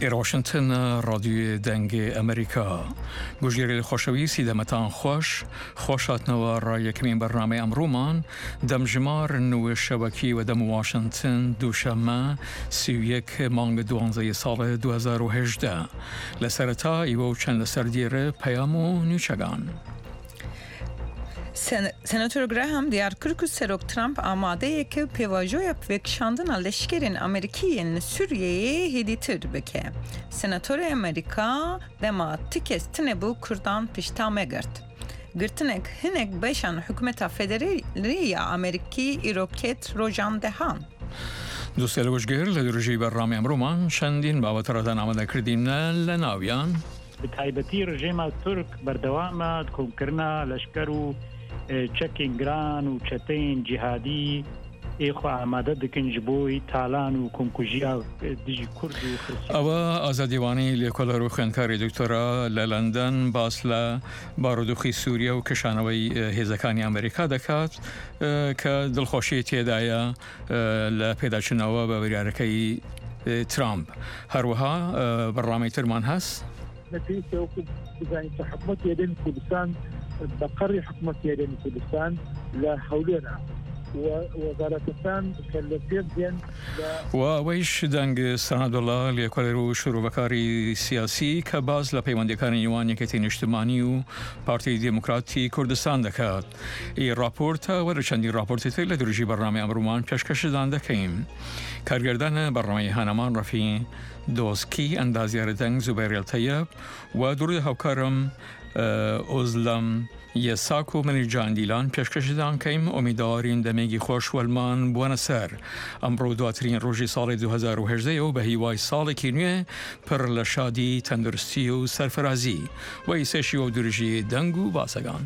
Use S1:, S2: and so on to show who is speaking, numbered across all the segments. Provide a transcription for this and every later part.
S1: واشنگتن رادیو دنگ امریکا گوجیری خوشویسی دمتان خوشاتنوا را یکمین برنامه امرومان دمجمار نو شبکی و دم واشنگتن دوشمه 31 مانگ 12 سال 2018 لسرتا ایو چند لسردیر پیامو نیچگان
S2: Senatör Graham diyar kırkü serok Trump amadeye ki pevajoya pekşandın leşkerin Amerikiyen Suriye'ye heditir beke. Senatör Amerika dema tikestine bu kurdan piştame gert. Girtinek hinek beşan hükümeta federaliya Ameriki iroket rojan dehan.
S1: دوستان گوشگر لدرجی برنامه امرومان شندین بابت رادن آماده کردیم لناویان
S3: بتایبەتی ڕژێما تورک بەردەوامە کۆمکردنا لەشکەر و چەکینگران و چەتەین جیهادی ئێخوا ئامادە دکن ji بۆی تالان و کۆمکوژیا دژی کورد و
S1: ئەوە ئازادیوانی لێکۆڵەر و خوێندکاری دکتۆرە لە لەندەن باس لە بارودۆخی سووریا و کشانەوەی هێزەکانی ئەمریکا دەکات کە دڵخۆشی تێدایە لە پێداچنەوە بە بریارەکەی ترامپ هەروەها بەڕامەی ترمان هەست
S4: نتيجة وقت بزاين حكومة يدين كردستان بقري حكومة يدين كردستان لحولنا ووزارتان كالتين دين
S1: وويش دنگ سند الله ليكولر و شروع بکاری سیاسی که باز لپیوندکان یوانی کتین اجتماعی و پارتی دموکراتی کردستان دکات ای راپورت و چندی راپورتی تیل درجی برنامه امرومان پیشکش دانده کیم کارگردان برنامه هنمان رفی دوسکی اندازیار دنگ زبیر الطیب و درود هاوکارم اوزلم یساکو منی جان دیلان پیشکش دان کیم امیدواریم دمیگی خوش ولمان بوانه سر امرو دواترین روزی سال 2018 و به هیوای سال کینوی پر لشادی تندرستی و سرفرازی و ایسشی و درجی دنگو باسگان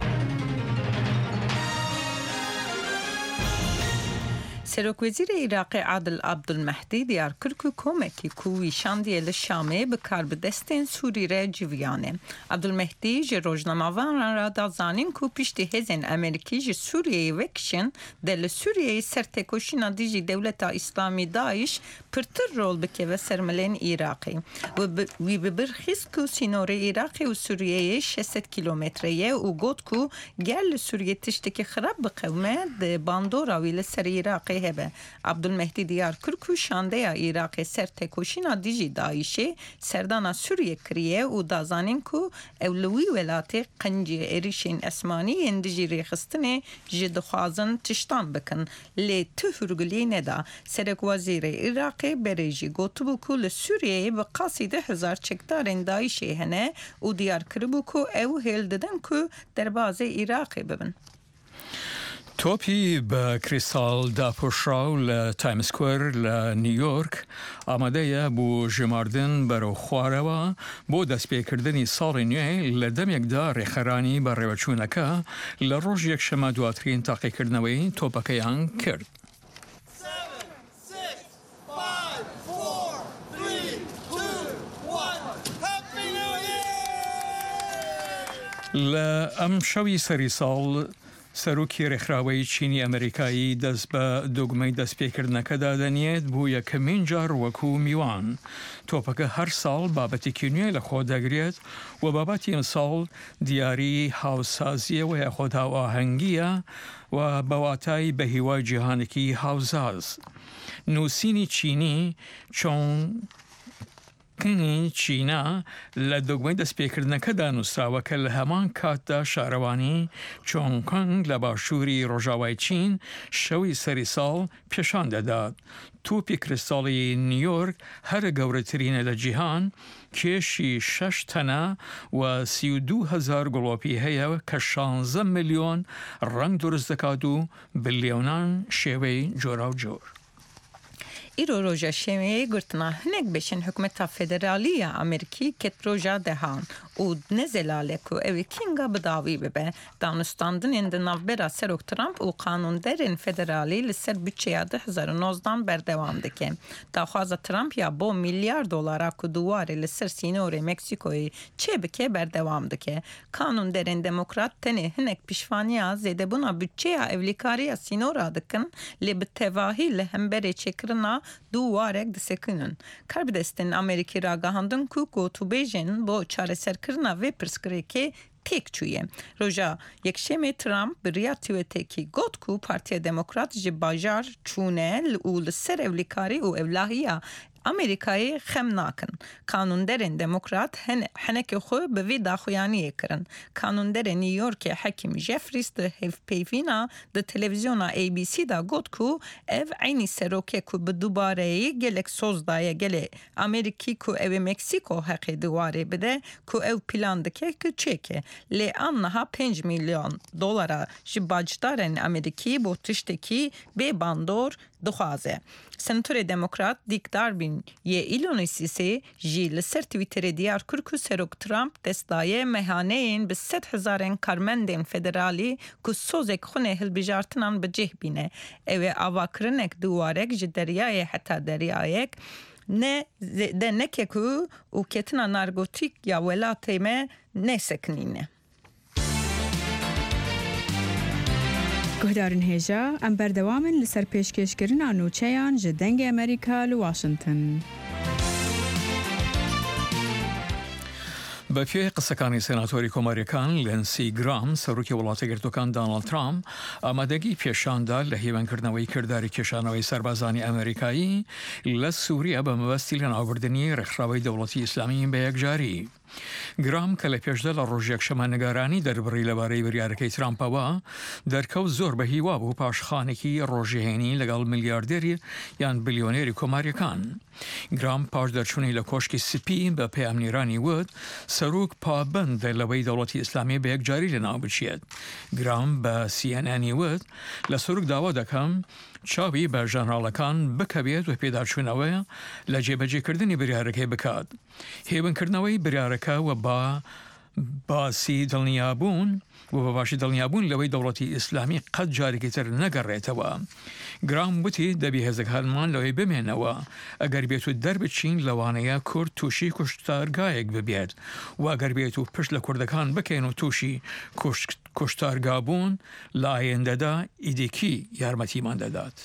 S2: سرک وزیر عراق عادل عبدالمهدی دیار کرد کمکی کوی شاندی لشامه به کار به دستین سوری را جویانه. عبدالمهدی ج روزنامه‌وان را دازانیم کو پیشتی هزین امریکی ج سوریه وکشن دل سوریه سرتکوشینا دیجی دولت اسلامی داعش پرتر رول بکه و سرملین عراقی وی ببرخیز کو سینور عراقی و سوریه 600 کیلومتریه و گوت کو گل سوریه تشتکی خراب بقومه ده باندورا وی لسر عراقی هبه. عبدالمهدی دیار کرکو شانده یا عراق سر تکوشینا دیجی داعشه سردانا سوریه کریه و دازانین کو اولوی ولات قنجی اریشین اسمانی اندیجی ریخستنه جد خوازن تشتان بکن لی تهرگلی ندا سرک وزیر عراق بریجی گوتو بکو لسوریه بقاسی 10,000 چکدار داعشه هنه و دیار کربو کو او هیل ددن کو در باز عراق ببن.
S1: توپی با کریستال داپوشراو لتایم سکویر لنیویورک آماده بو جماردن برو خواروا بو دست پیکردنی سال نوی لدم یک دار خرانی بر روچونکا لروج یک شما دواترین تاقی کردنوی توپکیان کرد. لام شوی سری سال سروکی رخراوی چینی امریکایی دست به دوگمه دست پیکردنکه دادنیت بو یکمین جار وکو میوان توپک هر سال بابتی کنیه لخود دگریت و بابتی امسال دیاری هاوسازیه و خود آهنگیه و بواتای به هیوای جهانکی هاوزاز نوسینی چینی چون کنی چینا لدوگمه دست پیکردنکه دانوستراوه که لهمان کات دا شاروانی چون کنگ لباشوری روژاوی چین شوی سری سال پیشان داد. توپی کریستالی نیویورک هر گورترین لجیهان کشی 6 تنه و 32,000 گلوپی هیا که 16 میلیون رنگ درست دکادو بلیونان شوی جورا و جور.
S2: ایرو روژا شمیه گرتنا هنگ بشن حکومت فدرالی امریکی کت روژا دهان و نزلالك و اوی کینگا بداوی ببه دانستاندن اند نوبرا سروک ترامپ و قانون درن فدرالی لسر بچه 2019 بردوام دکه داخواز ترامپ یا با میلیارد دلار کو دواره لسر سینور مکسیکوی چه بکه بردوام دکه قانون درن دموکرات تنه هنک پیشوانیا زیده بنا بچه اولیکاری سینورا دکن لی بتواهی لهمبره چکرنا دوارک دسکنن کربدستن امریکی را گهاندن کو گوتو بیجن با چاره سرکرنا و پرسکریکی تک چویه. روزا یک شم ترامپ بریا تویته کی گوت کو پارتی دموکرات جی باجار چونه لول سر اولیکاری و اولهیا امریکایی خم ناکن. قانوندرین دموکرات هنک خو به وی داخویانی کرن. قانوندر نیویورک حکیم جفریس ده پیوینا ده تلویزیونا ABC دا گوت کو اف عینی سروکه کو به دوباره گلک سوزدای گله امریکی کو او مکسیکو حق دواره بده کو او پلان دکه که چکه لی آنها 5 میلیون دلار جباجدارن امریکی با تشتکی به باندور دخوازه. سنتور دموکرات دیک داربین یه ایلونیسیسی جیل سر تویتر دیار کرکو سروک ترامپ دستای مهانه این به 100,000 کارمندین فدرالی که سوزک خونه هل بجارتنان بجه بینه. اوه آواکرنک دوارک جدریای حتی دریایک نه ده نکه که او کتنا نارگوتیک یا ولاتیمه نسکنینه.
S5: گهدارن هجا ام بردوامن لسر پیشکشکرنا نوچیان جدنگ امریکا لواشنطن.
S1: بەپێی قسەکانی سێناتۆری کۆماریەکان لێنسی گرام سەرۆکی وڵاتەگرتوەکان داناڵد ترامپ ئامادەگی پێشاندا لە هیوانکردنەوەی کردداری کێشانەوەی سەربازانی ئەمریکایی لە سووریا بە مەبەستی لە ناوبردننی ڕێکخراوەی دەوڵەتی ئیسلامی بە یەکجاری. گرام کە لە پێشدا لە ڕۆژێک شەمانەگارانی دەربڕی لەبارەی بریارەکەی ترامپەوە دەرکەوت زۆر بە هیوا بوو پاشخانێکی ڕۆژهێنی لەگەڵ ملیاردێری یان بلیۆنێری کۆماریەکان. گرام پاش دەرچوونی لە کۆشکی سپی بە پەیامنیرانی وت سەرۆک پابەندە لەوەی دەوڵەتی ئیسلامی بە یەکجاری لەناو بچێت. گرام بە CNN وت لە سەرۆک داوا دەکەم چاوی بە ژەنراڵەکان بکەوێت و پێداچوونەوەی لە جێبەجێکردنی بریارەکەی بکات. هێوانکردنەوەی بریارەکە و بە باسی دڵنیابوون و بە باشی دڵنیابوون لەوەی دەوڵەتی ئیسلامی قەت جارێکی تر نەگەڕێتەوە. گرام وتی دەبی هێزەکانمان لەوەی بمێنەوە ئەگەر بێت و دەربچین لەوانەیە کورد تووشی کوشتارگایەک ببێت و ئەگەر بێت و پشت لە کوردەکان بکەین و تووشی کوشتارگابوون لە ئایندەدا ئیدێکی یارمەتیمان دەدات.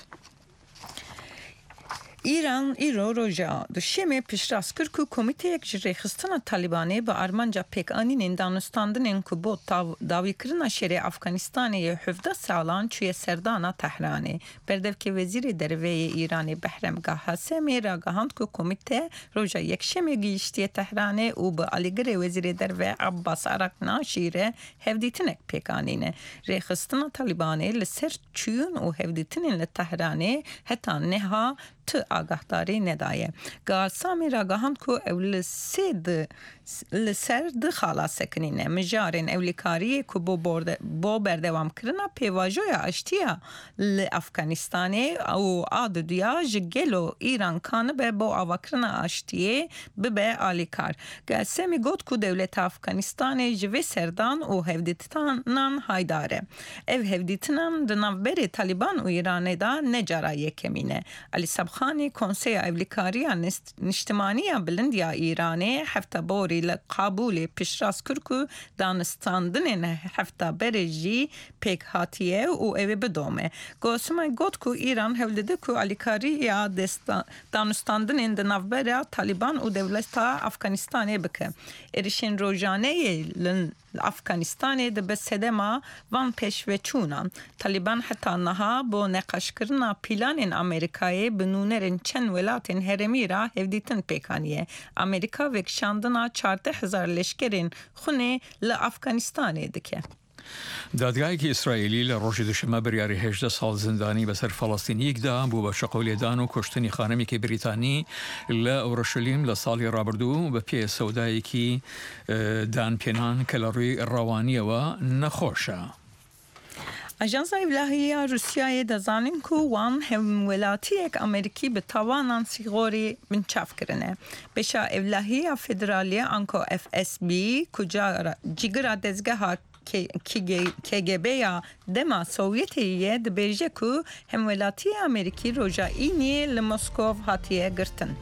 S2: ایران ایرو روژا دشمه پیشراست کرد که کمیته یک جریخستان طالبانی با آرمانجا پیک آنین دانستاندن که با داوی کردن شری افغانستانی 17 سالان چوی سردان تهرانی بردف که وزیر دروی ایرانی بهرامگاه حسمی را گهاند که کمیته روژا یک شمه گیشتی تهرانی و با علیگر وزیر دروی عباس عراقنا شیره هفدیتنک پیک آنینه ریخستان طالبانی لسر چون و هفدیتن لتهرانی حتی نها تو آگاهداری ندایه. گاسامی را گهاند که اول لسر ده خلاص کنینه. مجارن اولیکاری که با بردوام کرنا پیواجوی اشتیا لافغانستانی او آدودیا جگلو ایران کان به با آوکرنا اشتیه به آلیکار. گاسامی گفت که دولت افغانستانی جوی سردان و هفدیتنان هایداره. او هفدیتنان دنابری طالبان و ایران دا نجارای کمینه. علی سبخانی کنسیه اولیکاری نشتمانی بلندیا ایرانی هفته باری لقابول پیشراست کرد دانستاندن هفته برجی پیک هاتیه و اوی بدومه. گوسمه گفت که ایران هولده که علیکاری یا دانستاندن دنابری طالبان و دولت افغانستانی بکه. ارشین روزانه افغانستان ده به سدما وان پیشوه چونان. طالبان حتی نها با نقاش کرنا پیلان امریکایی بنونرین چند ولاتین هرمی را هفدیتن پیکانیه. امریکا وکشاندنا 14,000 لشکرین خونه لافغانستان دکه.
S1: دادگایەکی ئیسرائیلی لە ڕۆژی دوشەمە بریاری 18 ساڵ زیندانی بەسەر فەڵەستینیەکدا بوو بە شەقەولێدان و کوشتنی خانەمێکی بریتانی لە ئەوڕۆشەلیم لە ساڵی ڕابردوو بە پێ سەودایەکی دانپێنان کە لە ڕووی ڕەوانیەوە نەخۆشە.
S2: ئەژانسا ئیبلاهیە رووسایە دەزانین و وان هەموڵاتیەک ئەمریکی بە تاوانان سیغۆری بنچافکردنە. بێشە ئیبلاهیە فێدرالیە ئەنکۆ FSB کجا جیگرا دەزگەها KGB یا دما سوویتیه دبیجه که همولاتی امریکی روژائینی لمسکوف هاتیه گرتن.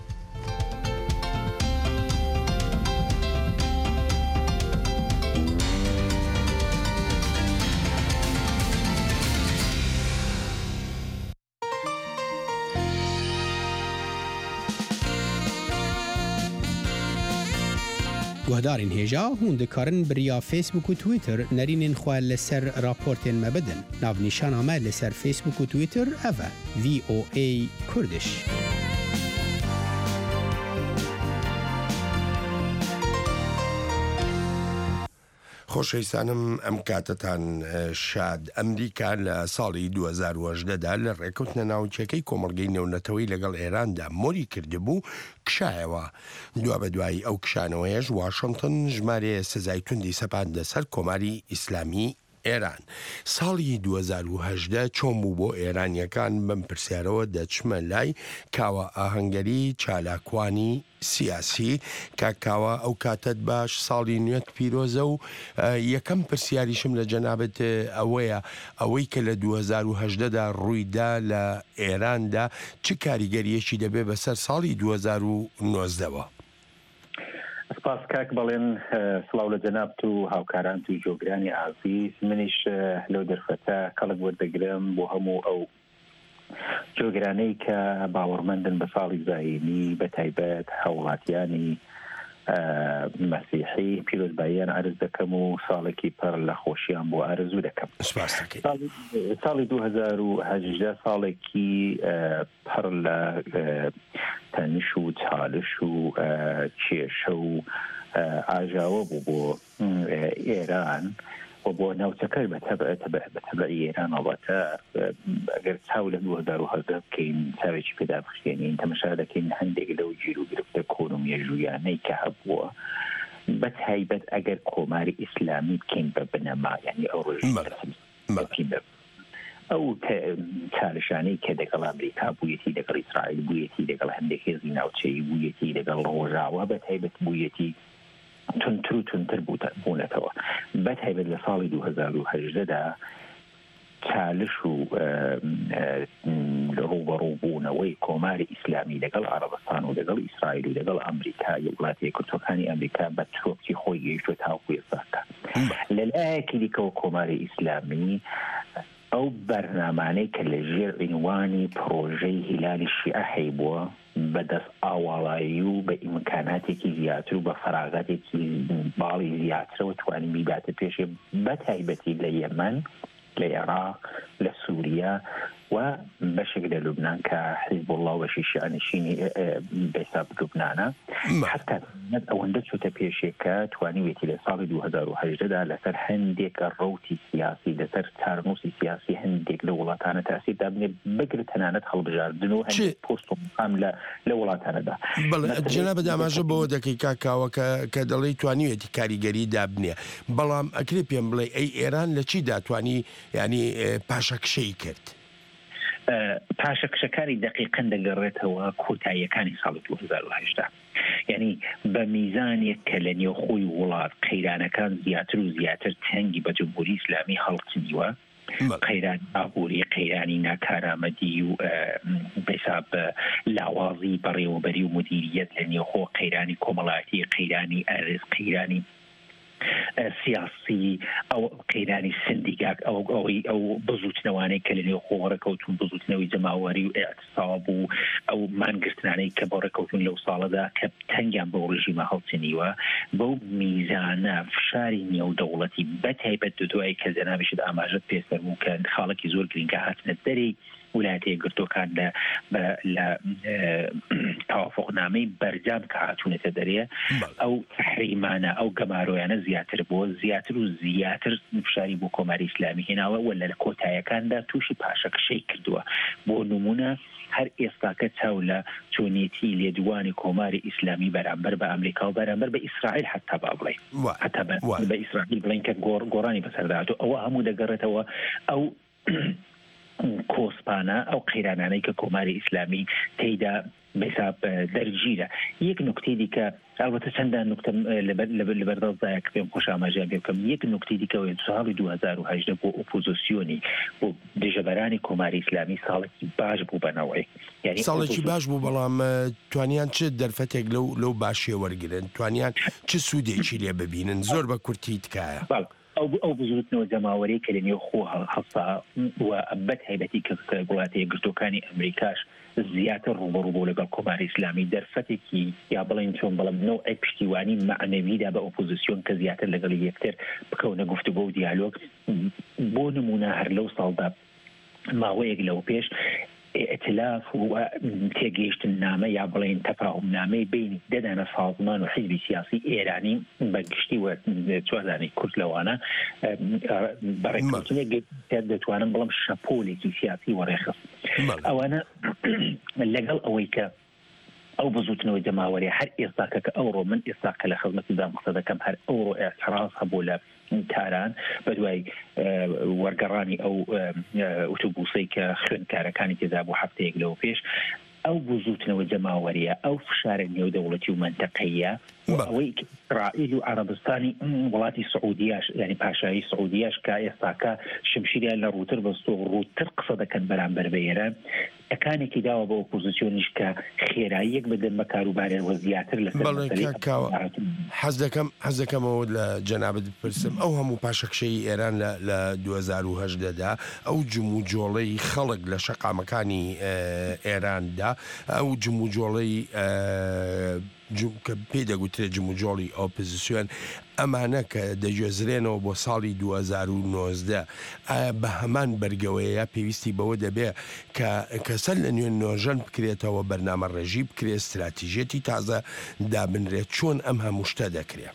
S6: گهدارین هێژا هون دikarin biriya Facebook û Twitter nerînên xwe li ser raportên me bidin. Navnîşana me li ser Facebook û Twitter ev e VOA Kurdish.
S7: خۆشەویستانم ئەم کاتتان شاد ئەمریکا لە ساڵی 2018دا لە ڕێکەوتنە ناوچەکەی کۆمەڵگەی نێونەتەوەی لەگەڵ ئێراندا مۆری کردبوو کشایەوە. دوا بە دوای ئەو کشانەوەیەش واشنگتن ژمارە سزای توندی سەپاندە سەر کۆماری ئیسلامی ئێران. ساڵی 2018 چۆن بوو بۆ ئێرانیەکان بەم پرسیارەوە دەچمە لای کاوە ئاهەنگەری چالاکوانی سیاسی کاکاوە ئەو کاتت باش ساڵی نوێت پیرۆزە و یەکەم پرسیاریشم لە جەنابەت ئەوەیە ئەوەی کە لە 2018دا ڕوویدا لە ئێراندا چ کاریگەریەکی دەبێ بەسەر ساڵی 2019ەوە؟
S8: سپاس کاک بەڵێن سڵاو لە جەنابت و هاوکاران و جۆگرانی ئازیز منیش لەو دەرفەتە کەڵک وەردەگرم بۆ هەموو ئەو جۆگرانەی کە باوەڕمەندن بە ساڵی زاینی بە تایبەت هاوڵاتیانی مەسیحی پیرۆزباییان ئارز دەکەم و ساڵێکی پەر لە خۆشیان بۆ ئارزوو دەکەم. ساڵی 2018 ساڵێکی پەر لە تەنش و چالش و کێشە و ئاژاوە بوو بۆ ئێران و بۆ ناوچەکە بەتەبعی ئێران ئەڵەتە ئەگەر چاو لە 2010 بکەین چاوێکی پێدا بخشێنین تەمەشا دەکەین هەندێک لەو گیر و گرفتە کۆنۆمیە ژوویانەی کە هەبووە بە تایبەت ئەگەر کۆماری ئیسلامی بکەین بە بنەما یعنی ئەو ڕۆژ ئەو چالشانەی کە لەگەڵ ئەمریکا بوویەتی لەگەڵ ئیسرائیل بوویەتی لەگەڵ هەندێک هێزی ناوچەیی بوویەتی لەگەڵ ڕۆژاوە بە تایبەت بوویەتی تونتر و تونتر بوونەتەوە بە تایبەت لە ساڵی 2018دا چالش و ڕوبەڕووبوونەوەی کۆماری ئیسلامی لەگەڵ عەرەبستان و لەگەڵ ئیسرائیل و لەگەڵ ئەمریکا وڵاتە یەکگرتووەکانی ئەمریکا بە چۆپی خۆی گەیشتوە تاوەکو ئێستاکە. لەلایەکی دیکەوە کۆماری ئیسلامی ئەو بەرنامانەی کە لە ژێر عنوانی پرۆژەی هیلالی شیعە هەیبووە بەدەست ئاواڵایی و بە ئیمکاناتێکی زیاتر و بە فەراغەتێکی باڵی زیاترەوە توانی میباتە پێشێ بە تایبەتی لە یەمەن لە عێراق لە سووریا و بەشێک لە لوبنان کە حیزب الله و بەشی شیعەنشینی بەحساب لوبنانە حتا ئەوەندە چوتە پێشێکە توانیوێتی لە ساڵی 2018دا لەسەر هەندێک ڕەوتی سیاسی لەسەر چارنووسی سیاسی هەندێک لە وڵاتانە تاسیردا بنێ بگرێت تەنانەت هەڵبژاردن و هەندێک پۆست و مقام لە وڵاتانەدا.
S7: بەڵێ جەنابەت ئاماژە بەوە دەکەی کاکاوە کە دەڵێی توانیوێتی کاریگەری دابنێ بەڵام ئەکرێ پێم بڵێ ئەی ئێران لە چی داتوانی ینی پاشەکشەی کرد؟
S8: پاشەکشەکاری دقیقەن دەگەڕێتەوە کۆتاییەکانی ساڵی 2018 یعنی بە میزانێک کە لە نێوخۆی وڵات قەیرانەکان زیاتر و زیاتر تەنگی بە جمهوری ئیسلامی هەڵچنیوە قەیرانی ئابووری قەیرانی ناکارامەدی و بەحساب لاوازی بەڕێوەبەری و مدیریەت لە نێوخۆ قەیرانی کۆمەڵایەتی قەیرانی ئەرز قەیرانی سیاسی ئەو قەیرانی سندیگاک ئەو بزوتنەوانەی کە لە نێو خۆڕێکەوتون بزوتنەوەی جەماوەری و ئێعتساب و ئەو مانگرتنانەی کە بۆ ڕێکەوتون لەو ساڵەدا کە تەنگیان بۆ ڕژیمە هەڵچنیوە بەو میزانە فشاری نێودەوڵەتی بەتایبەت دوای کە جەنابیشت ئاماژەت پێسەر بوو کە خاڵێکی زۆر گرنگە هاتنە دەرەی ولايات يقرتوكان ل توافقنامەی بەرجام کە هاتوونەتە دەرێ ئەو تحریمانە ئەو گەماڕۆیانە زیاتر بۆ زیاتر و زیاتر فشاری بۆ کۆماری ئیسلامی هێناوە ولا لە کۆتاییەکاندا تووشی پاشەکشەی کردووە. بۆ نمونە هەر ئێستاکە چاو لە چۆنیەتی لێدوانی کۆماری ئیسلامی بەرامبەر بە ئەمریکا و بەرامبەر بە ئیسرائیل حتا با بڵێ حتا بە ئیسرائیل بڵێن کە گۆڕانی بەسەرداهاتوو ئەوە هەموو دەگەڕێتەوە ئەو کۆسپانە ئەو قەیرانانەی کە کۆماری ئیسلامی تێیدا بحساب دەرگیرە. یەک نکتەی دیکە البته چەندان نکتە لەبەردەستدایە کە پێم خۆش ئاماژیان پێ بکەم. یەک نکتەی دیکەوەی ساڵی 2018 بۆ ئۆپۆزیسیۆنی بۆ دژەبەرانی کۆماری ئیسلامی ساڵێکی باش بوو بەنەوەی، یعنی
S7: ساڵێکی باش بوو، بەڵام توانیان چ دەرفەتێک لەو باشیە وەرگرن، توانیان چ سوودێکی لێ ببینن؟ زۆر بە کورتی تکایە
S8: ئەو بزوتنەوە جەماوەری کە لەنێو خۆ هەفتا و بەد هەیبەتی کە وڵاتە یەکگرتووەکانی ئەمریکاش زیاتر ڕوبەڕوو بۆ لەگەڵ کۆماری ئیسلامی دەرفەتێکی یا بڵین چۆن بەڵام نەوعی پشتیوانی معنەویدا بە ئۆپۆزیسیۆن کە زیاتر لەگەڵ یەکتر بکەونە گفتوگۆ و دیالۆگ. بۆ نمونە هەر لەو ساڵدا ماوەیەک لەو پێش ئەتلاف و تێگەیشتن نامە یا بڵین تەفاهم نامەی بینی دەدانە سازمان و حیزبی سیاسی ئێرانی بەگشتی و چوازانی کورد لەوانە بەڕێککەوتنێک دەتوانن بەڵام شەپۆلێکی سیاسی وەڕێخست. ئەوانە لەگەڵ ئەوەی کە ئەو بزوتنەوەی جەماوەری هەر ئێستاکە کە ئەوڕۆ من ئێستاکە لە خزمەتیدام قسە دەکەم هەر ئەوڕۆ ئێعتراض هەبوو لە کاران بە دوای وەرگەڕانی ئەو ئۆتۆبوسەی کە خوێندکارەکانی تێدا بوو هەفتەیەک لەوە پێش. ئەو بزوتنەوە جەماوەریە ئەو فشارە نێودەوڵەتی و منتەقەیە ئەوەی ئیسرائیل و عەرەبستانی وڵاتی سعودیاش یعنی پاشایی سعودیاش کە ئێستاکە شمشیریان لە ڕووتر بەستۆ ڕووتر قسە دەکەن بەرامبەر بە ئێران ئەکانێکی داوە بە ئۆپۆزیسیۆنیش کە خێراییەک بدەن بە کاروبارێنەوە زیاتر لەسەر
S7: حەز دەکەمەوە لە جەنابەت بپرسم ئەو هەموو پاشەکشەی ئێران لە 2018دا ئەو جموجۆڵەی خەڵک لە شەقامەکانی ئێراندا ئەو جموجۆڵەی کە پێی دەگوترێت جموجۆڵی ئۆپۆزیسیۆن ئەمانە کە دەگوێزرێنەوە بۆ ساڵی 2019 ئایا بە هەمان بەرگەوەیە پێویستی بەوە دەبێ کە سەر لە نوێن نۆژەن بکرێتەوە بەرنامە ڕێژی بکرێت استراتیژێتی تازە دابنرێت چۆن ئەم هەموو شتە دەکرێت؟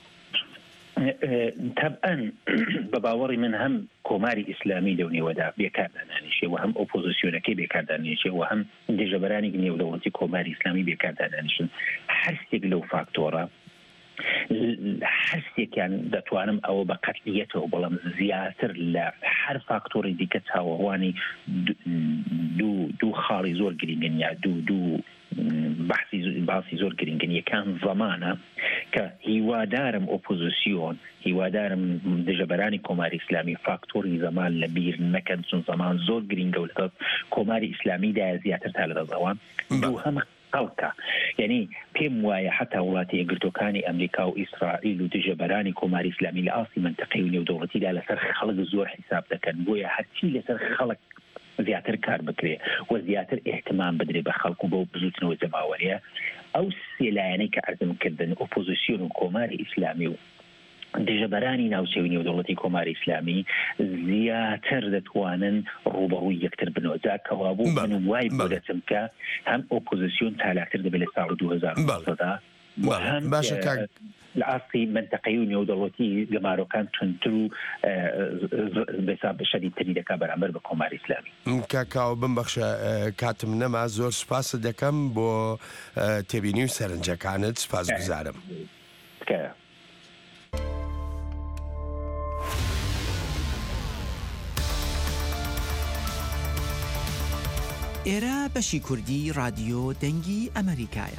S8: طبعا بە باوەڕی من هەم کۆماری ئیسلامی لەونێوەدا بێکاردانانیشێ و هەم ئۆپۆزیسیۆنەکەی بێکاردانیشێ و هەم دژەبەرانی نێودەوڵەتی کۆماری ئیسلامی بێکاردانانیشن. هەرسێک لەو فاکتۆرە هەرسێکیان دەتوانم ئەوە بە قەتعیەتەوە بەڵام زیاتر لە هەر فاکتۆری دیکە چاوەڕوانی دوو خاڵی زۆر گرنگن یا دوو باسی زۆر گرنگن. یەکان زەمانە کە هیوادارم ئۆپۆزیسیۆن هیوادارم دژەبەرانی کۆماری ئیسلامی فاکتۆری زەمان لە بیر نەکەن چون زەمان زۆر گرنگە و لەگەڵ کۆماری ئیسلامیدا زیاتر تا لەدەستەوە. دووهەم خەڵکە، یعنی پێم وایە حتا وڵاتی یەکگرتووەکانی ئەمریکا و ئیسرائیل و دژەبەرانی کۆماری ئیسلامی لە ئاسی منتەقەی و نێودەوڵەتیدا لەسەر خەڵک زۆر حیساب دەکەن بۆیە هەرچی لەسەر خەڵک زیاتر کار بکرێ و زیاتر احتمام بدرێ بە خەڵک و بۆ بزوتنەوە جەماوەریە. ئەو سێلایەنەی کە عەرزم کردن ئۆپۆزیسیۆن و کۆماری ئیسلامی و دژەبەرانی ناوچەوی نێودەوڵەتی کۆماری ئیسلامی زیاتر دەتوانن ڕوبەڕووی یەکتر بنەوە. جا کەوابوو من وای بۆ دەچم کە هەم ئۆپۆزیسیۆن چالاکتر دەبێت لە ساڵ 2019
S7: باشە
S8: لە ئاستی منتەقەی و نێودەوڵەتی گەمارۆکان چونتر و بەساب شەدیدتری دەکا بەرامبەر بە کۆماری ئیسلامی.
S7: کاکاو بمبەخشە کاتم نەما زۆر سوپاس دەکەم بۆ تێبینی و سەرنجەکانت سوپاس گوزارم.
S9: ئێرە بەشی کوردی رادیۆ دەنگی ئەمریکایە.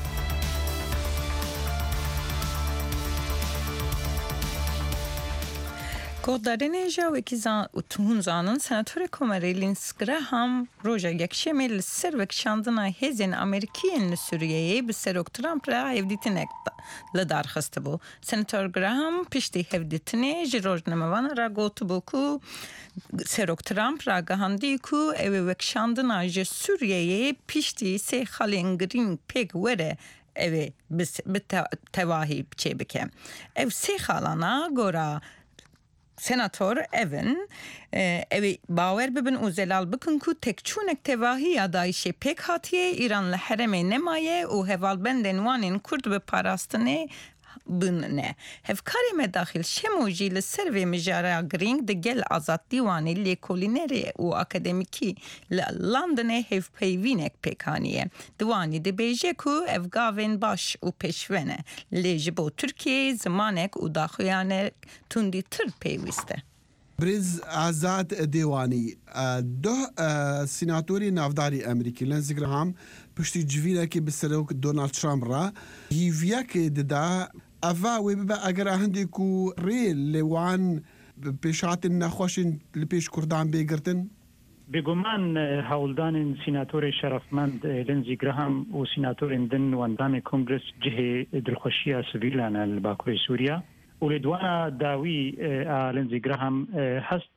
S2: کۆدارێنێژە وەکی تون زانن سەناتۆری کۆمەری لینس گراهام ڕۆژە یەکشەمێ لە سەر وەکشاندنا هێزên ئەمریکیên li Sûriyeyê bi Serok Trump re hevdîtinek li dar xiste bû. Senatör Graham piştî hevdîtinê ji rojnamevanan re gotibû ku Serok Trump ragihandî ku ew ê wekşandina ji Sûriyeyê piştî sê xalên girîng pêk were ew ê bi tevahî çê bike. Ev sê xalana gora Senatör Evan evi bawer bibin û zelal bikin ku tekçûnek tevahiya Daişê pêk hatiye İran li heremê nemaye û hevalbendên wanên Kurd bi parastinê bine. Hevkarê me daxil şemo jî li ser vê mijara girîng di gel azadî wanê lêkolînerê û akademîkî li Londonê hevpeyvînek pêkaniye. Di wanî dibêje ku ev gavên baş û pêşve ne. Lê ji bo Tirkiyeyê zimanek û daxuyanek tundîtir pêwîst e.
S10: برز آزاد دیوانی دو سیناتوری نافداری امریکی لنزی گراهام پشتی جویره که بسروک دونالد ترامپ را هیویا که ددا اوا وی ببا اگر هندی کو ری لوان پیشات نخوشن لپیش کردان بگرتن
S3: بگمان هولدان سیناتور شرفمند لنزی گراهام و سیناتور دن و اندام کنگرس جه دلخوشی سویلان الباکوری سوریا ولدوانا داوي لينزي جراهام حست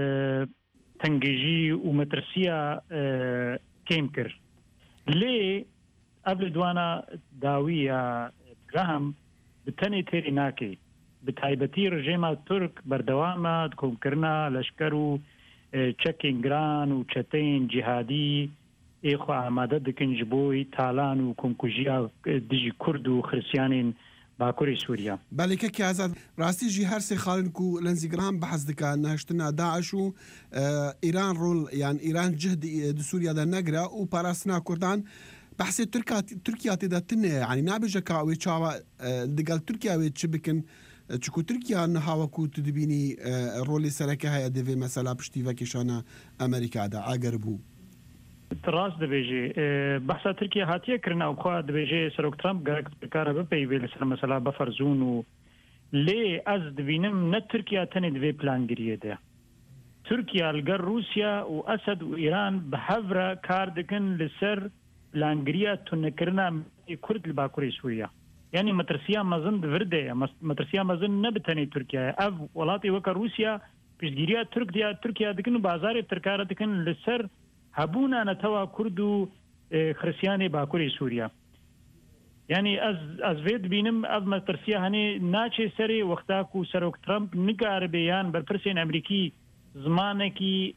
S3: بتنجيجي ومترسية كيمكر ليه قبل دوانا داوي جراهام بتاني تيري ناكي بتايبتي رجيم الترك بردواما تكون كرنا لشكرو تشكين جران وشتين جهادي إخوة عمادة دكن جبوي تالان وكونكوجيا ديجي كرد وخرسيانين باكوري سوريا
S10: بالك كي آزاد راستی جی هر سه خالن کو لنزی گرام بحث دکا نهشتنا داعش و ایران رول يعني ایران جهد سوريا دا نگرا و پاراستنا کردان بحث تركيا تدا تنه يعني نابجا كاوي تشاوا دقال تركيا وي تشبكن تشكو تركيا نهاوا كو تدبيني رولي سركه هيا ديفي مثلا بشتيفا كيشانا امريكا دا اقربو
S3: راست دبیجی بحث ترکیه هاتیه کرنا و خواه دبیجی سروک ترامپ گرک کار بپیوی لسر مثلا بفرزون و لی از دبینم نه ترکیه تنی دوی پلان گریه ده ترکیه لگر روسیا و اسد و ایران بحفره کار دکن لسر پلان گریه تنکرنا کرد لباکوری سوریا یعنی مترسیه مزن دورده مترسیه مزن نبتنی ترکیه اف ولاتی وکا روسیا پیشگیریه ترکیه دکن و بازار ترکاره دکن لسر هبونا نتوا كردو خرسياني باكوري سوريا يعني از فيد بينم از مترسيا هني ناچه سري وقتاكو سروك ترامب نقار بيان برپرسين امريكي زمانكي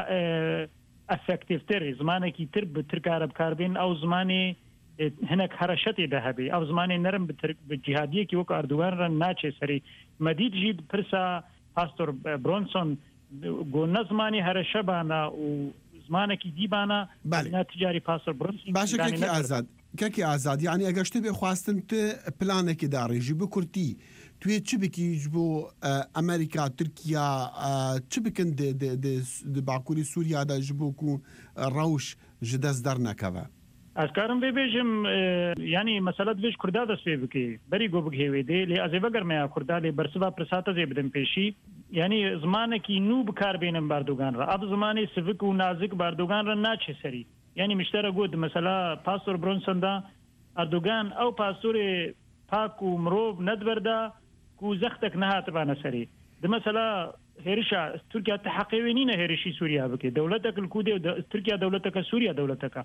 S3: افكتيف تري زمانكي ترب تركارب كاربين او زماني هناك حرشتي بهبي او زماني نرم بالجهادية كي وقع اردوغان رن ناچه سري مديد جيد برسا باستور برونسون قلنا زماني هرشبانا و زمانك ديبانا
S10: بله
S3: تجاري باسر برنس
S10: باشا كاكي آزاد يعني اگه شتبه خواستن ت پلانك داري جيبو كرتي توی چی بکی جبو امریکا ترکیا چی بکن د باکوری سوریا دا جبو کو روش جدس در نکوه
S3: از کارم ببیجم یعنی مسئله دوش کرده دست بکی بری گو بگهوی دی لی از وگر میا کرده لی برسوا پرساتا زیبدن پیشی یعنی زمانه کی نو بکار بینم باردوگان را اب زمانه سفک و نازک باردوگان را ناچه سری یعنی مشتره گود مثلا پاسور برونسون دا اردوگان او پاسور پاک و مروب ندورده کو زختك نهات بانا سري ده مثلا هيرشا تركيا تحقيوينين هيرشي سوريا بكي دولتك الكودي تركيا دولتك سوريا دولتك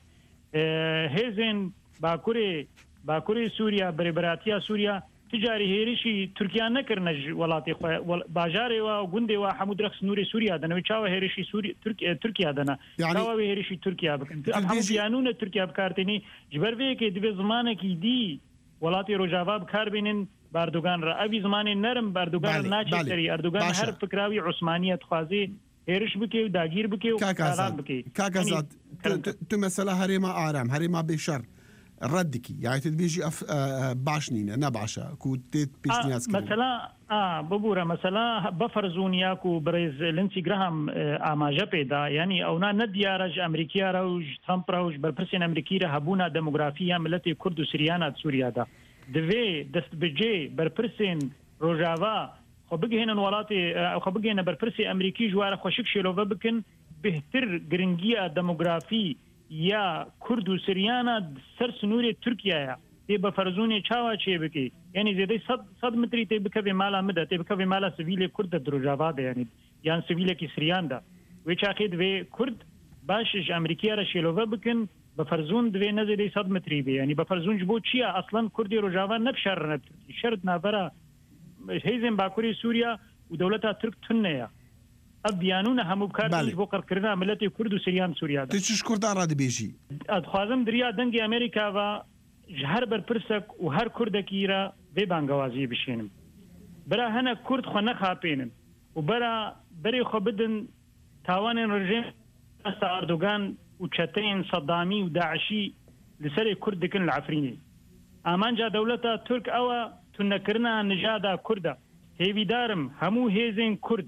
S3: هيزن باكوري سوريا بريبراتيا سوريا تجاري هيرشي تركيا نكرنج ولاتي باجاري وغندي وحمود رخص نوري سوريا دنا وچاو هيرشي سوريا تركيا دنا چاو هيرشي تركيا بكن افهم بيانون تركيا بكارتني جبروي كي دي زمانه كي دي ولاتي روجاوا بكار بينن باردوغان را اوی زمانی نرم باردوغان ناچه سری اردوغان هر فکراوی عثمانیت خوازی هیرش بکی و داگیر بکی و کالان بکی
S10: کاکازاد تو مثلا هریما آرام هریما بشر ردکی يعني تدبيجي باشنينه نبعشا كو تيت بيشنياس
S3: مثلا ببورا مثلا بفرزونيا كو بريز لينسي جراهام آماجا پیدا يعني اونا نديارج امريكيا روج ترامب روج برپرسين امريكي را هبونا ديموغرافيا ملتي كرد و سريانا سوريا دا دوی دست بجی برپرسین روجاوا خو بگهن ولاتی خو بگهن برپرسی امریکی جوار خوشک شلوه بکن بهتر گرنگی دموگرافی یا کرد و سریانا سر سنوری ترکیه تی بفرزونی چاوا چه بکی یعنی زیده 100 متری تی بکوی مالا مده تی بکوی مالا سویل کرد روجاوا ده یعنی سویل کی سریان ده وی چاقید وی کرد باشش امریکی را شلوه بکن بفرزون دوی نزدی 100 متری بی یعنی بفرزون جبو چیه اصلا کردی روجاوا نبشر شرط نابرا هیزن باکوری سوریا و دولتا ترک تنه اب بیانون همو بکار بو قرار کردن ملت کرد و سریان سوریا
S10: ده چش کردان را بیجی
S3: ادخوازم دریا دنگ امریکا و هر برپرسک و هر کردکی را به بانگوازی بشینم برا هنه کرد خو نخاپینم و بری خو بدن تاوان رژیم اردوغان وشتين صدامي وداعشي لسري كرد كن العفريني امان جا دولتا ترك او تنكرنا نجادا كردا هيفي دارم همو هيزين كرد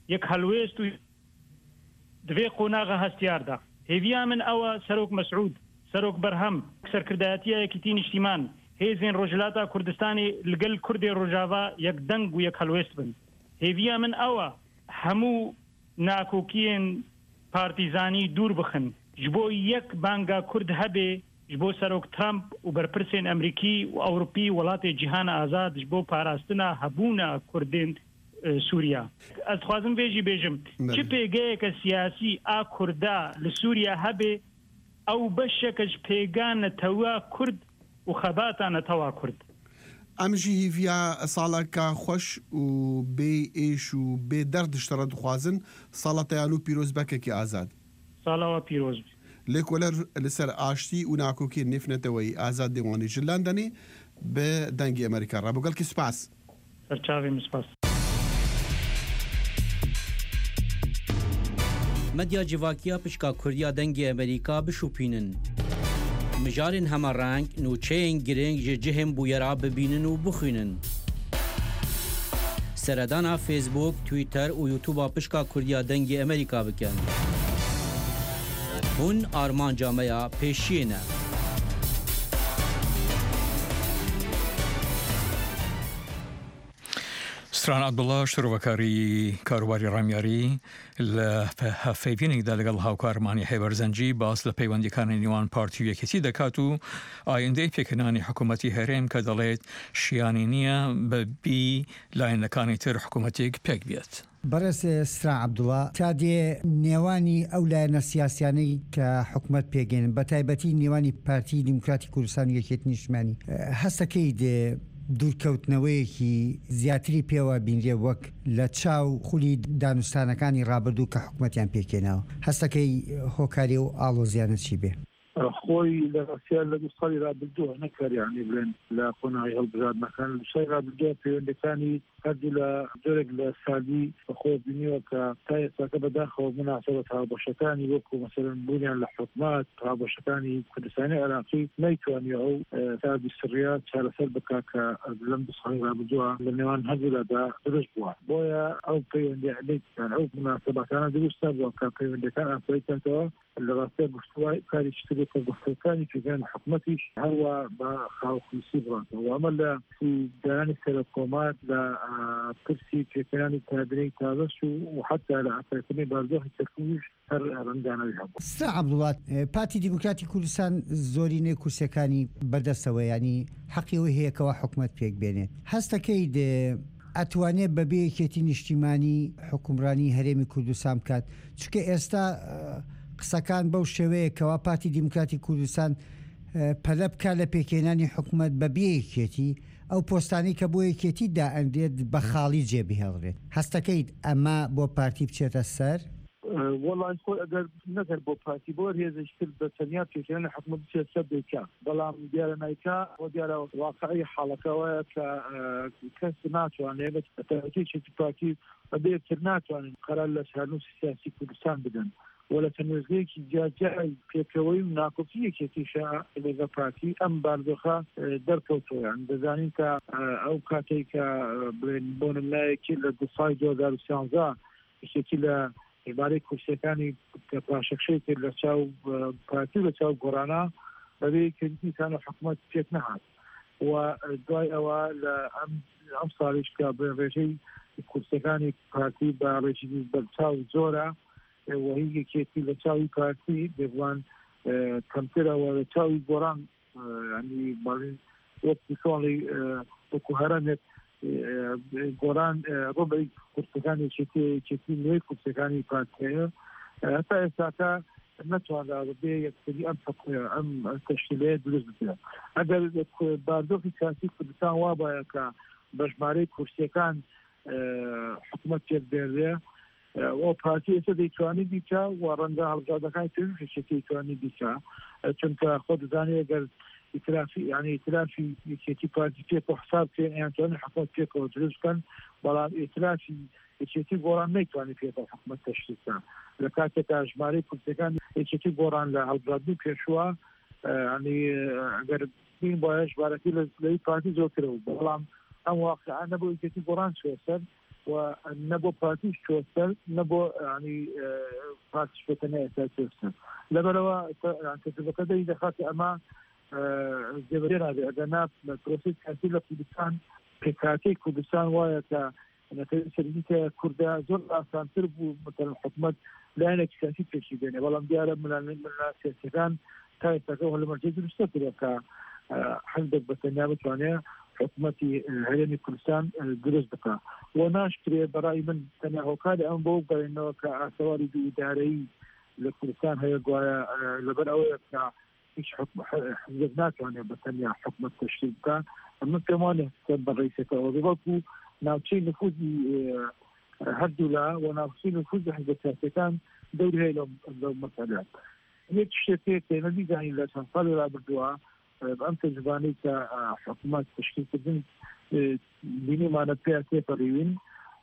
S3: یەک هەلوێست و دوێ قۆناغە هەستیاردا هێویا من ئەوە سەرۆک مەسعود سەرۆک بەرهەم سەرکردایەتیە یەکیتی نیشتیمان هێزین ڕۆژهەڵاتا کوردستانی لەگەڵ کوردی ڕۆژاوا یەک دەنگ و یەک هەلوێست بن هێویا من ئەوە هەموو ناکۆکیên پارتیزانی دوور بخن ji bo yek banga Kurd hebe ji bo Serok Trump û berpirsên Emerîkî û Ewropî welatê cîhana azad ji bo parastina hebûna Kurdên Sûriya. Ez dixwazim vê jî bêjim çi pêgeyeke siyasî a Kurda li Sûriya hebe ew beşeke ji pêgana tewa Kurd û xebatana tewa Kurd.
S10: Em jî hêviya saleka xweş û bê êş û bê derd tiştera dixwazin sala te yanû pîrozbekekî azad.
S3: Salawa pîroz bî.
S10: Lêkoler li ser aştî û nakokê nêfneteweyî azad wanî ji Londonê bi dengê Amerîka re. Gelkî spas.
S3: Serçavê min spas.
S11: Medya civakiya pişka Kurdiya dengê Amerîka bişûpînin. Mijarên hema reng nûçeyên girêng ji cihên bûyera bibînin û bixwînin. Seredana Facebook, Twitter û YouTube'a pişka Kurdiya dengê Amerîka bikin. Hûn armanca me ya pêşiyê ne.
S1: ستران عبدالله شروعکاری کاروباری رامیاری لفیوینێکدا لەگەڵ هاوکارمانی هێبەرزەنجی باس لە پەیوەندیەکانی نێوان پارتی و یەکێتی دەکات و ئایندەی پێکەنانی حکوومەتی هەرێم کە دەڵێت شیانی نییە بە بی لایەنەکانی تر حکوومەتێک پێک بێت.
S12: بەڕێز ستران عەبدوڵڵا کادێ نێوانی ئەو لایەنە سیاسیانەی کە حکوومەت پێگەێنن بە تایبەتی نێوانی پارتی دیموکراتی کوردستان و یەکێتی نیشتیمانی هەستەکەی دوورکەوتنەوەیەکی زیاتری پێوە بینرێ وەک لە چاو خولی دانوستانەکانی ڕابردوو کە حکوومەتیان پێکێنەوە هەستەکەی هۆکاری و ئاڵۆزیانە چی بێ؟
S4: خۆی لە ڕاستیان لە 2 ساڵی ڕابردووە نەکاریانی بڵێن لە قۆناغی هەڵبژاردنەکان لە سای ڕابردووە پەیوەندەکانی هەردوو لە جۆرێک لە سادی بەخۆ بینیوە کە تا ئێستاکە بەداخەوە مناسبەت هاوبەشەکانی وەکو مەسەلەن بوونیان لە حکومات هاوبەشەکانی کوردستانی عێراقی نەیتوانیوە ئەو سادی سڕیا چارەسەر بکات کە لەم 2 ساڵی ڕابردووە لە نێوان هەردوولادا دروست بووە بۆیە ئەو پەیوەندیان ئەو مناسبەتانە دروستە بووە کە پەیوەندەکان ئاساییکاتەوە لە ڕاستیە گفتوای کاری شتێک کە گفتەکانی پێگەن حکوومەتیش هەروە بە خاوخلیسی بڕاتەوە ئەمە لە دارانی سەرۆکۆمار لە پرسی پێکەنانی کابینەی تازەش و حتا لە ئاسایکردنی بارودۆخی تەرکیبیش هەر ڕەنگدانەوەی هەبوو.
S12: سترا عەبدوڵڵا پارتی دیموکراتی کوردستان زۆرینەی کورسەکانی بەردەستەوە ینی حەقیەوەی هەیەکەوە حکوومەت پێک بێنێ هەستەکەی ئەتوانێت بەبێ یەکێتی نیشتیمانی حکومڕانی هەرێمی کوردستان بکات چونکە ئێستا قسەکان بەو شێوەیەکەوە پارتی دیموکراتی کوردستان پەلە بکات لە پێکێنانی حکوومەت بەبێ یەکێتی ئەو پۆستانی کە بۆ یەکێتی دائەندێت بە خاڵی جێبهێڵڕێت هەستەکەیت ئەمە بۆ پارتی بچێتە سەر؟
S4: وەڵای خۆی ئەگەر نەگەر بۆ پارتی بۆ هێزش کرد بە تەنیا پێکێنانی حکوومەت بچێت سەر بێکا بەڵام دیارە نایکا بۆ دیارە واقعی حاڵەکەوەیە کە کەس ناتوانێت بەتەنێتی پارتی بەبێتر ناتوانین قەرار لە سەرنووسی سیاسی کوردستان بدەن ولا تنوێژگەیەکی جیاجای پێکەوەی و ناکۆکی یەکێتیشە لەگە پارتی ئەم باردۆخە دەرکەوتۆیان دەزانین کە ئەو کاتێک کە بڵێن بۆ نمونایەکی لە 2 ساڵی 2013 یەکێتی لە ژمارەی کورسیەکانی کە پاشەکشەی کرد لە چاو پارتی لە چاو گۆڕانە بەبێ کردیتان و حکوومەت پێک نەهات و دوای ئەوە لە ئەم ساڵیش کە ڕێژەی کورسەکانی پارتی بە ڕێژی بەرچاو زۆرە وهی یەکێتی لە چاوی پارتی دەبوان کەمترەوە لە چاوی گۆڕان ینی باڵین وەکی ساڵی وەکو هەرەمێت گۆڕان ڕۆبەی کورسەکانی یەکێتی نوێی کورسەکانی پارتیەیە هەتا ئێستاکە نەتوانرا بێ یەکسەری ئەم تەشکیلەیە دروست بکرێت ئەگەر باردۆخی سیاسی کوردستان وا بایە کە بە ژمارەی کورسیەکان حکوومەت پێک بێنرێ ئەو پارتی ئێستا دەیتوانی بیکە و ڕەنگە هەڵبژاردنەکانی تریشێکی دەیتوانی بیکە چونکە خۆ دەزانێت ئەگەر ئیتلافی یەکێتی پارتی پێک و حساب بکەن یانتوانی حکوومەت پێکەوە دروست بکەن بەڵام ئیتلافی یەکێتی گۆڕان نەیتوانی پێکەوە حکوومەت تەشکیل بکەن لە کاتێکدا ژمارەی کورسەکان یەکێتی گۆڕان لە هەڵبژاردنی پێشووە ئەگەر بین بۆیە ژمارەکەی لەی پارتی زۆرترە بوو بەڵام ئەم واقعە نەبوو یەکێتی گۆڕان چوە سەر ونبو بارتيش توصل نبو يعني بارتيش وطنية توصل لبروا يعني تتذكر إذا خاطئ أما جبرينا بأدناب بروسيس كثير لكردستان كاكي كردستان ويا نتيجة شركة كردا زور آسان تربو مثلا حكومة لأنك سياسي تشي بينه والله مديارة من السياسيان تاي تقوه المرجز المستقبل كحلبك بتنيابة وانيا حكومتي هلني كردستان درس بقى وناشكري برأي من تنياهو كالي أن بوقع إنه كأسواري إداري لكردستان هي قوايا لبرأوية إيش حكم حزبناك يعني بتنيا حكومة تشريب كان من كمان سبب رئيسة وبيبقوا ناوتشي نفوذي هردولا وناوتشي نفوذ حزب السياسيان دوري هاي لو مسألة هيك شيء نبي يعني لا تنقل لا بدوها بأمت جباني كحكومات تشكيل كذن بيني ما نبيع كيف ريوين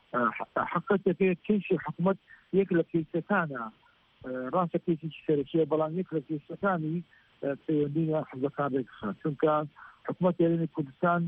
S4: حقت كيش حكومات يكلا كيسكانا راسا كيش شركية بلان يكلا كيسكاني في الدنيا حزب كارك خاص كان حكومة يرين كردستان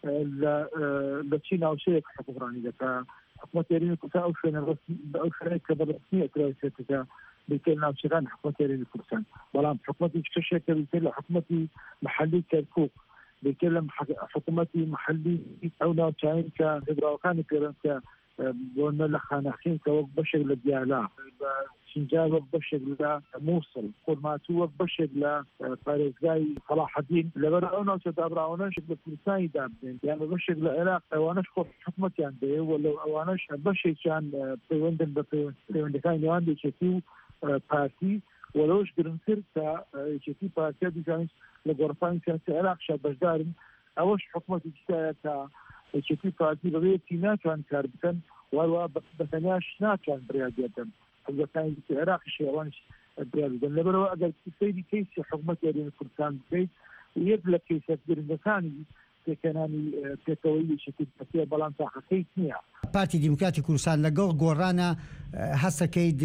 S4: لتشينا أو شيء حكومراني ذكا حكومة يرين كردستان أو شيء كبر رسمية كراسيتك بيكلنا بشغان حكومة يرين كردستان بلان حكومة كشيء بيكلنا حكومة محلي كركوك بيكلم حكومة محلي أو ناوتشاين كإبراهيم كان بقولنا لخانخين كوق بشغل ديالا شنجاب وق بشغل موصل قرماتو وق بشغل باريزغاي صلاح الدين لبراونا وتدابراونا شغل كردستان دابين يعني بشغل العراق اوانش حكومة يعني ولا اوانش بشي كان بيوندن كان يواندي شتيو بارتي ولوش جرنسر كشتي بارتي دي لغرفان سياسي العراق شابجدارن اوش حكومة كا كشتي بارتي بغيتي ناتوان كاربتن والوا بثناش ناتوان برياديتن حزب كان في العراق الشيوانش برياديتن لبروا اقل سيدي كيسي حكومة يرين كردستان بكيس ويبلغ كيسي برندكاني كاناني بيتوي شتي بارتي بلان ساحة كيس نيا
S12: پارتی دیموکراتی کوردستان لەگەڵ گۆڕانە هەستەکەی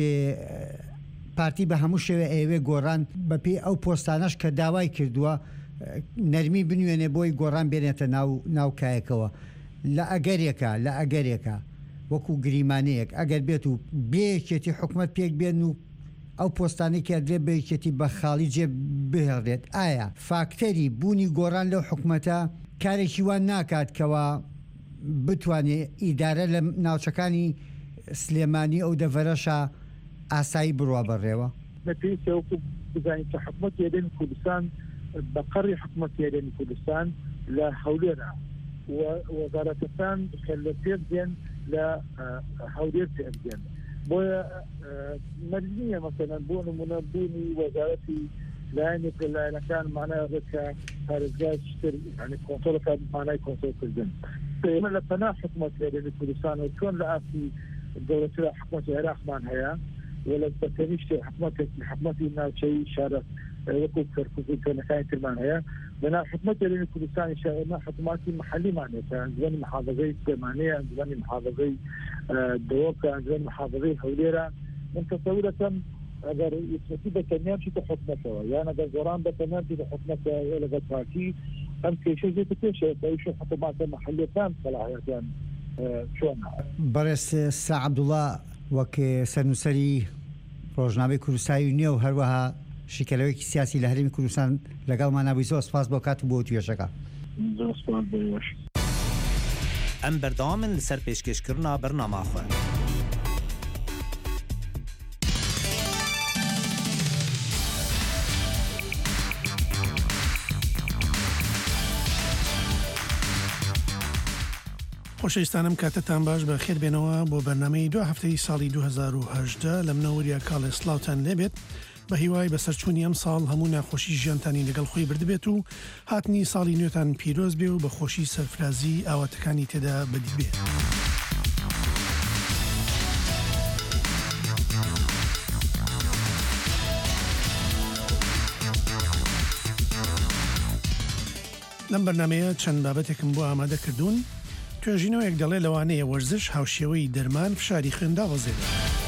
S12: پارتی بە هەموو شێوە ئێوێ گۆڕان بەپێی ئەو پۆستانەش کە داوای کردووە نەرمی بنوێنێ بۆی گۆڕان بێنێتە ناوکایەکەوە لە ئەگەرێکە وەکو گریمانەیەک ئەگەر بێت و بێکێتی حکومەت پێک بێن و ئەو پۆستانی کە درێ بێکێتی بە خاڵی جێ بهێڵێت ئایا فاکتەری بوونی گۆڕان لەو حکومەتە کارێکی وان ناکات کەوە بتوانێت ئیدارە لە ناوچەکانی سلێمانی ئەو دەڤەرەشە ئاسایی بڕوا بەڕێوە
S4: نەپێویستە وەکو بزانین کە حکومەت یادێنی کوردستان بەقەڕی حکومەت یادێنی کوردستان لە هەولێرە وەزارەتەکان کە لە پێ بگەن لە هەولێر پێ بگەن بۆیە مەرجنیە مەسەلەن بۆ نمونە بوونی وەزارەتی لایەنێک لە لایەنەکان مانایە کە پارێزگای شتر یعنی کۆنترۆڵەکان مانای کۆنترۆلکردن ئێمە لە پەنا حکومەت یادێنی کوردستان و چۆن لە ئاسی دەوڵەترا حکومەتی عێراقمان هەیە ولا بتنيشت حكومتي ناوچەی شارە وەکو کەرکوزەکانی ترمان هەیە بنا حکومەتی یادێنی کوردستانی شارە حکوماتی محلیمانێت کە ئەنجومی محافظەی سلێمانیە ئەنجومی محافظەی دۆکە ئەنجومی محافظەی هەولێرە من تصور دەکەم ئەگەر یەکێتی بەتەنیا بچیتە حکومەتەوە یان ئەگەر گۆڕان بەتەنیا بچیتە حکومەتەوە لەگەڵ پارتی ئەم کێشە دێتە پێشەوە ئەویش حکوماتە محلیەکان سەلاحیەتیان چۆنە
S12: بەڕێز سا عەبدوڵڵا وەک سەرنووسەری ڕۆژنامەی کوردستانی نییە و هەروەها شیکەلەوەیەکی سیاسی لە هەرێمی کوردستان لەگەڵمان نابووی زۆر سپاس بۆ کات و بۆ توێژەکە
S9: ئەم بەردەوامن لەسەر پێشکەشکردنا بەرنامەخۆ
S13: خۆشەویستانم کاتتان باش بە خێر بێنەوە بۆ بەرنامەی دو هەفتەی ساڵی 2010 لە منەوەریە کاڵێ سلااوان لێبێت بە هیوای بەسەرچوونی ئەم ساڵ هەموو ناخۆشی ژیانتانی لەگەڵ خۆی بردبێت و هاتنی ساڵی نوێتان پیرۆز بێ و بە خۆشی سەرفرازی ئاواتەکانی تێدا بەدی بێت. لەم بەرنمەیە چەند بابەتێکم بۆ ئامادە کردوون توێژینەوەیەک دەڵێ لەوانەیە وەرزش هاوشێوەی دەرمان فشاری خوێندا وەزێدا.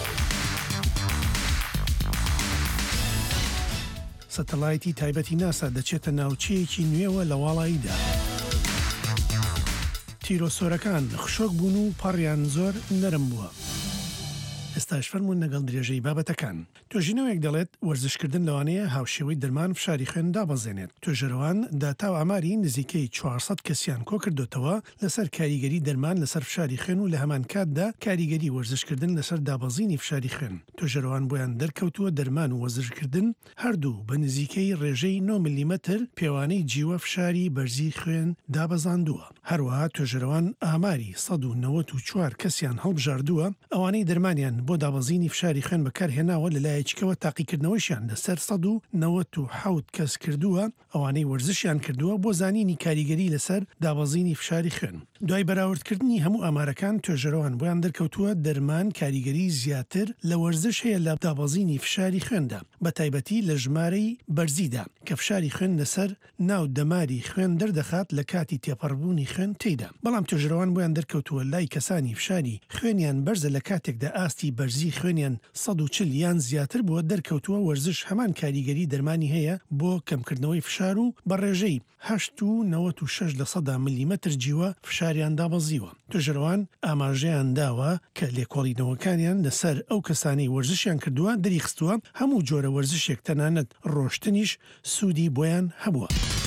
S13: سەتەلایەتی تایبەتی ناسا دەچێتە ناوچەیەکی نوێوە لە واڵاییدا. تیرۆسۆرەکان خشۆک بوون و پەڕیان زۆر نەرم بووە. ئێستاش فەرمونون لەگەڵ درێژەی بابەتەکان. توێژینەوەیەک دەڵێت وەرزشکردن لەوانەیە هاوشێوەی دەرمان فشاری خوێن دابەزێنێت. توێژەرەوان داتاو ئاماری نزیکەی 400 کەسیان کۆ کردوتەوە لەسەر کاریگەری دەرمان لەسەر فشاری خوێن و لە هەمان کاتدا کاریگەری وەرزشکردن لەسەر دابەزینی فشاری خوێن. توێژەرەوان بۆیان دەرکەوتووە دەرمان و وەرزشکردن هەردوو بە نزیکەی ڕێژەی 9 میلیمەتر پێوانەی جیوە فشاری بەرزی خوێن دابەزاندووە. هەروەها توێژەرەوان ئاماری 194 کەسیان هەڵبژاردووە ئەوانەی دەرمانیان بۆ دابەزینی فشاری خوێن بەکارهێناوە لەلایەکەوە تاقیکردنەوەیشیان لەسەر 197 کەس کردووە ئەوانەی وەرزشیان کردووە بۆ زانینی کاریگەری لەسەر دابەزینی فشاری خوێن. دوای بەراوردکردنی هەموو ئامارەکان توێژەرەوان بۆیان دەرکەوتووە دەرمان کاریگەری زیاتر لە وەرزش هەیە لە دابەزینی فشاری خوێندا بە تایبەتی لە ژمارەی بەرزیدا کە فشاری خوێن لەسەر ناو دەماری خوێن دەردەخات لە کاتی تێپەڕبوونی خوێن تێیدا. بەڵام توێژەرەوان بۆیان دەرکەوتووە لای کەسانی فشاری خوێنیان بەرزە لە کاتێکدا ئاستی بەرزی خوێنیان 140 یان زیاتر بووە دەرکەوتووە وەرزش هەمان کاریگەری دەرمانی هەیە بۆ کەمکردنەوەی فشار و بە ڕێژەی 8.96 میلیمەتر جیوە فشاریان دابەزیوە. توێژەرەوان ئاماژەیان داوە کە لێکۆڵینەوەکانیان لەسەر ئەو کەسانی وەرزشیان کردووە دەریخستووە هەموو جۆرە وەرزشێک تەنانەت ڕۆشتنیش سوودی بۆیان هەبووە.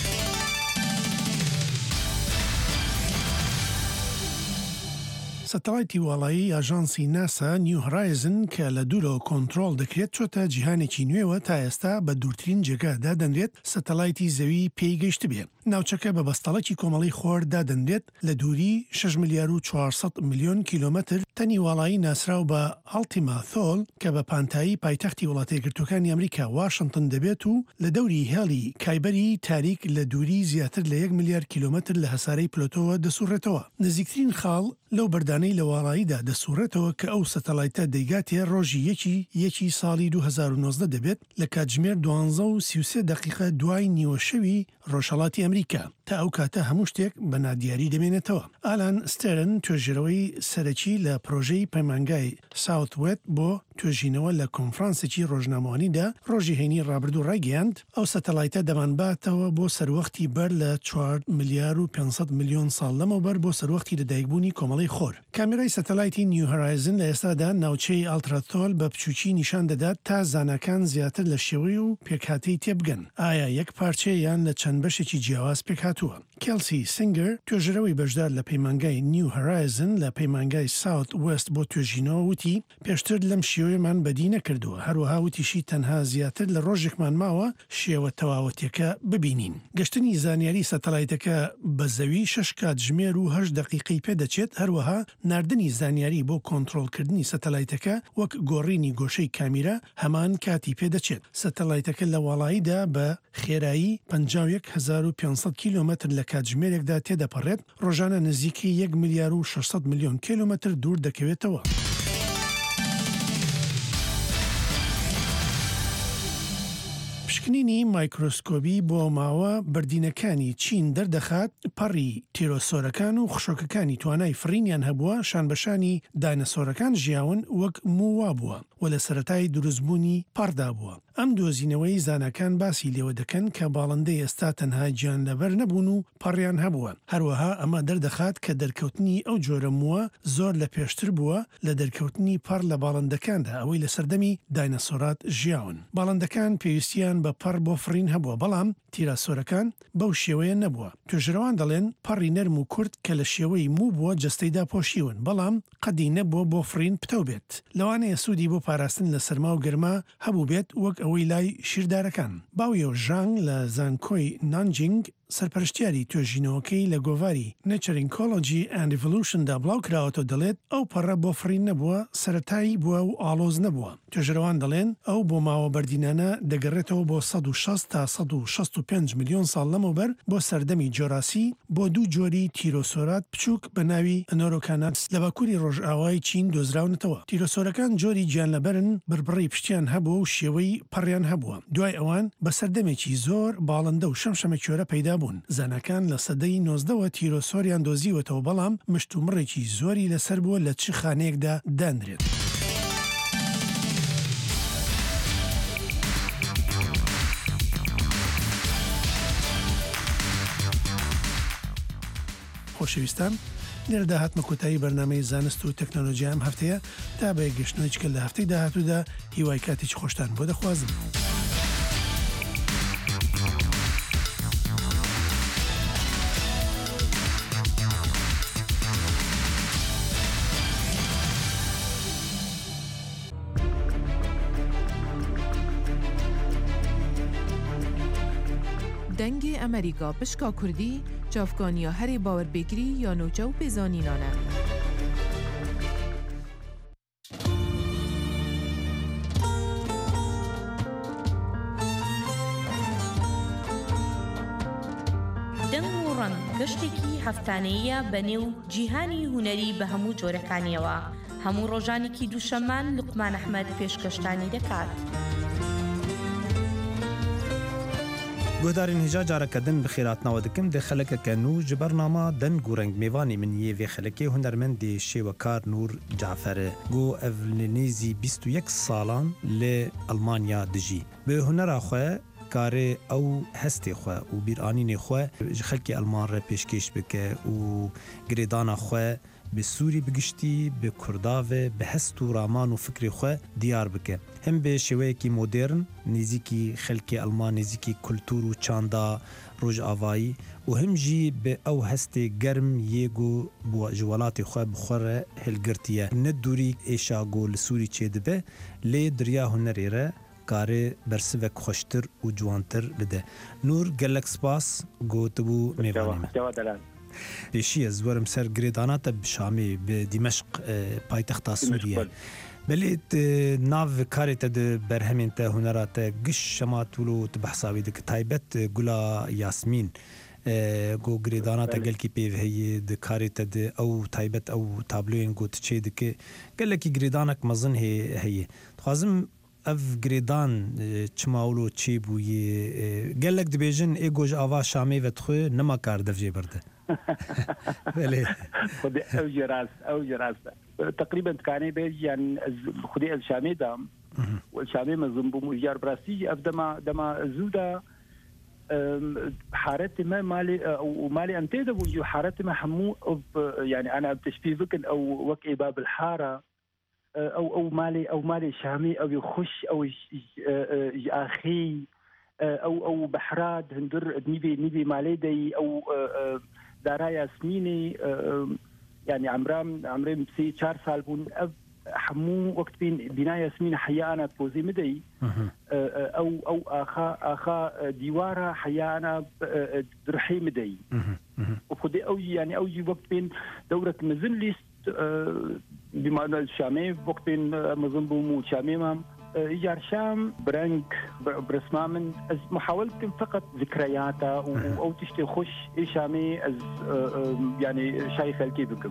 S13: سەتەڵایتی وڵایی ئاژانسی ناسا نیو هۆرایزن کە لە دوورەوە کۆنتڕۆڵ دەکرێت چۆتە جیهانێکی نوێوە تا ئێستا بە دوورترین جێگادا دەنرێت سەتەڵایتی زەوی پێی گەیشت بێ. ناوچەکە بە بەستەڵەکی کۆمەڵی خۆردا دەنرێت لە دووری 6 ملیار و 400 میلیۆن کیلۆمەتر. تەنی وڵایی ناسراو بە ئەڵتیما ثۆل کە بە پانتایی پایتەختی وڵاتە یەکگرتووەکانی ئەمریکا واشنگتن دەبێت و لە دەوری هێڵی کایبەری تاریک لە دووری زیاتر لە 1 میلیارد کیلۆمەتر لە هەسارەی پلۆتۆوە دەسوڕێتەوە. نزیکترین خاڵ لەو بەردانەی لە وڵاییدا دەسوڕێتەوە کە ئەو سەتەڵایتە دەیگاتێ ڕۆژی یەکی ساڵی 2019 دەبێت لە کاتژمێر 12:33 دقیقە دوای نیوەشەوی ڕۆژهەڵاتی ئەمریکا. تا ئەو کاتە هەموو شتێک بە نادیاری دەمێنێتەوە. ئالان ستێرن توێژەرەوەی سەرەکی لە پرۆژەی پەیمانگای ساوتوێت بۆ توێژینەوە لە کۆنفرانسێکی ڕۆژنامەوانیدا ڕۆژی هەینی ڕابردوو ڕایگەیاند ئەو سەتەڵایتە دەمانباتەوە بۆ سەروەختی بەر لە 4 ملیار و 500 میلیۆن ساڵ لەمەوبەر بۆ سەروەختی لەدایکبوونی کۆمەڵی خۆر. کامێرای سەتەڵایتی نیو هۆرایزن لە ئێستادا ناوچەی ئالتراتۆل بە بچووکی نیشان دەدات تا زانەکان زیاتر لە شێوەی و پێکهاتەی تێبگەن. ئایا یەک پارچەیان لە چەند بەشێکی جیاواز پێکهاتووە. کێلسی سنگەر توێژەرەوەی بەشدار لە پەیمانگای نیو هۆرایزن لە پەیمانگای ساوت وێست بۆ توێژینەوە وتی پێشتر لەم شێوەیەمان بەدی نەکردووە. هەروەها وتیشی تەنها زیاتر لە ڕۆژێکمان ماوە شێوە تەواوەتیەکە ببینین. گەشتنی زانیاری سەتەڵایتەکە بە زەوی 6 کاتژمێر و 8 دقیقەی پێدەچێت. هەروەها ناردنی زانیاری بۆ کۆنتڕۆڵکردنی سەتەڵایتەکە وەک گۆڕینی گۆشەی کامیرە هەمان کاتی پێدەچێت. سەتەڵایتەکە لە وڵاییدا بە خێرایی 51,500 کیلۆمەتر لە کاتژمێرێکدا تێدەپەڕێت. ڕۆژانە نزیکی 1 میلیار و 600 میلیۆن کیلۆمەتر دوور دەکەوێتەوە. پشکنینی مایکرۆسکۆبی بۆ ماوە بردینەکانی چین دەردەخات پەڕی تیرۆسۆرەکان و خشۆکەکانی توانای فرینیان هەبووە شانبەشانی داینەسۆرەکان ژیاون وەک مووا بووە و لە سەرەتای دروستبوونی پەڕدا بووە. ئەم دۆزینەوەی زانەکان باسی لێوە دەکەن کە باڵندەی ئێستا تەنها گیان لەبەر نەبوون و پەڕیان هەبووە. هەروەها ئەمە دەردەخات کە دەرکەوتنی ئەو جۆرە مووە زۆر لە پێشتر بووە لە دەرکەوتنی پەڕ لە باڵندەکاندا ئەوەی لە سەردەمی داینەسۆرات ژیاون. باڵندەکان پێویستیان بە پەڕ بۆ فرین هەبووە بەڵام تیراسۆرەکان بەو شێوەیە نەبووە. توێژەرەوان دەڵێن پەڕی نەرم و کورت کە لە شێوەی موو بووە جەستەیدا پۆشیون بەڵام قەدی نەبووە بۆ فرین پتە بێت. لەوانەیە سوودی بۆ پاراستن لە سەرما و گەرما هەبوو بێت وەک ئەوەی لای شیردارەکان. باویە و ژانگ لە زانکۆی نانجینگ سەرپەرشتیاری توێژینەوەکەی لە گۆڤاری Nature Ecology and Evolutionدا بڵاو کراوەتە دەڵێت ئەو پەڕە بۆ فرین نەبووە سەرەتایی بووە و ئالۆز نەبووە. توێژەرەوان دەڵێن ئەو بۆ ماوە بەردینانە دەگەڕێتەوە بۆ 160 تا 165 میلیۆن ساڵ لەمەوبەر بۆ سەردەمی جۆراسی بۆ دوو جۆری تیرۆسۆرات بچووک بە ناوی ئەنۆرۆکانات لە باکووری ڕۆژئاوای چین دۆزراونەتەوە. تیرۆسۆرەکان جۆری گیانلەبەرن بربڕی پشتیان هەبووە و شێوەی پەڕیان هەبووە. دوای ئەوان بە سەردەمێکی زۆر باڵندە و شەمشەمەکیۆرە پەیدا بوون. زانەکان لە سەدەی 19ەوە تیرۆسۆریان دۆزیوەتەوە بەڵام مشتومڕێکی زۆری لەسەر بووە لە چ خانەیەکدا دانرێت. خۆشەویستان لێرەدا هاتمە کۆتایی بەرنامەی زانست و تەکنۆلۆژیا ئەم هەفتەیە تا بە گەشتنەوەی کە لە هەفتەی داهاتوودا هیوای کاتێکی خۆشتان بۆ دەخوازم.
S14: دەنگی ئەمریکا پشکا کوردی چافکانیا هەری باوەربێگری یا نوچە و پێزانینانە.
S15: دەنگ و ڕەنگ گەشتێکی هەفتانەیە بە نێو جیهانی هونەری بە هەموو جۆرەکانیەوە. هەموو ڕۆژانێکی دووشەممان لوقمان ئەحمەد پێشکەشتانی دەکات.
S9: گۆدارین هێژا جارەکەدن بخێراتناوە دکم دێ خەلەکەکە نو ji بەرنامە دەنگ و ڕەنگ میوانی من یê vê xelekê hunermendê şêwekar Nûr Caferê got ev li nêzî 21 salan lê Almanya dijî. Bi hunera xwe karê ew hestê xwe û bîranînê xwe ji xelkê Alman re pêşkêş bike û girêdana xwe bi Sûrî bigiştî bi Kurdavê bi hest û raman û fikrê xwe diyar bike. Hem bê şêweyekî modern nêzîkî xelkê Alman nêzîkî kultûr û çanda rojavayî û hem jî bi ew hestê germ yê got ji welatê xwe bi xwe re hilgirtiye. Ne dûrî êşa got li Sûrî çêdibe lê diriya hunerê re karê bersivek xweştir û ciwantir bide. Nûr gelek spas gotibû mêvanê me. پێشی ez werim ser girêdana te bi Şamê bi Dîmeşq paytexta Sûriye. Belê nav karê te di berhemên te hunera te giş şema tûlo tu behsavî dike taybet gula Yasmîn got girêdana te gelkî pêv heye di karê te de ew taybet ew tabloyên got çê dike gelekî girêdanek mezin heye. Dixwazim ev girêdan çimawlo çê bûye gelek dibêjin ê goj ava Şamê ve dixwe nema kar dev jê birde.
S8: أو جراس تقريبا كاني بيجي يعني خدي الشامي دام والشامي مزنبو مجار براسي دما زودا حارتي ما مالي ومالي أنت ده وجو حارتي ما حمو يعني أنا بتشبيه فكن أو وكي باب الحارة أو مالي شامي أو يخش أو أخي أو بحراد هندر نبي مالي دي أو دارا ياسميني يعني عمري بسي 4 سال بون حمو وقت بين بناء ياسمين حيانا بوزي مدي او اخا ديوارا حيانا درحي مدي وخدي او يعني او وقت بين دوره مزن ليست بما الشامي وقت بين مزن بومو شامي إيجار شام برنك برسمامن از محاولتم فقط ذكرياته أو تشتي خش إيشامي از يعني شايخ الكي بكم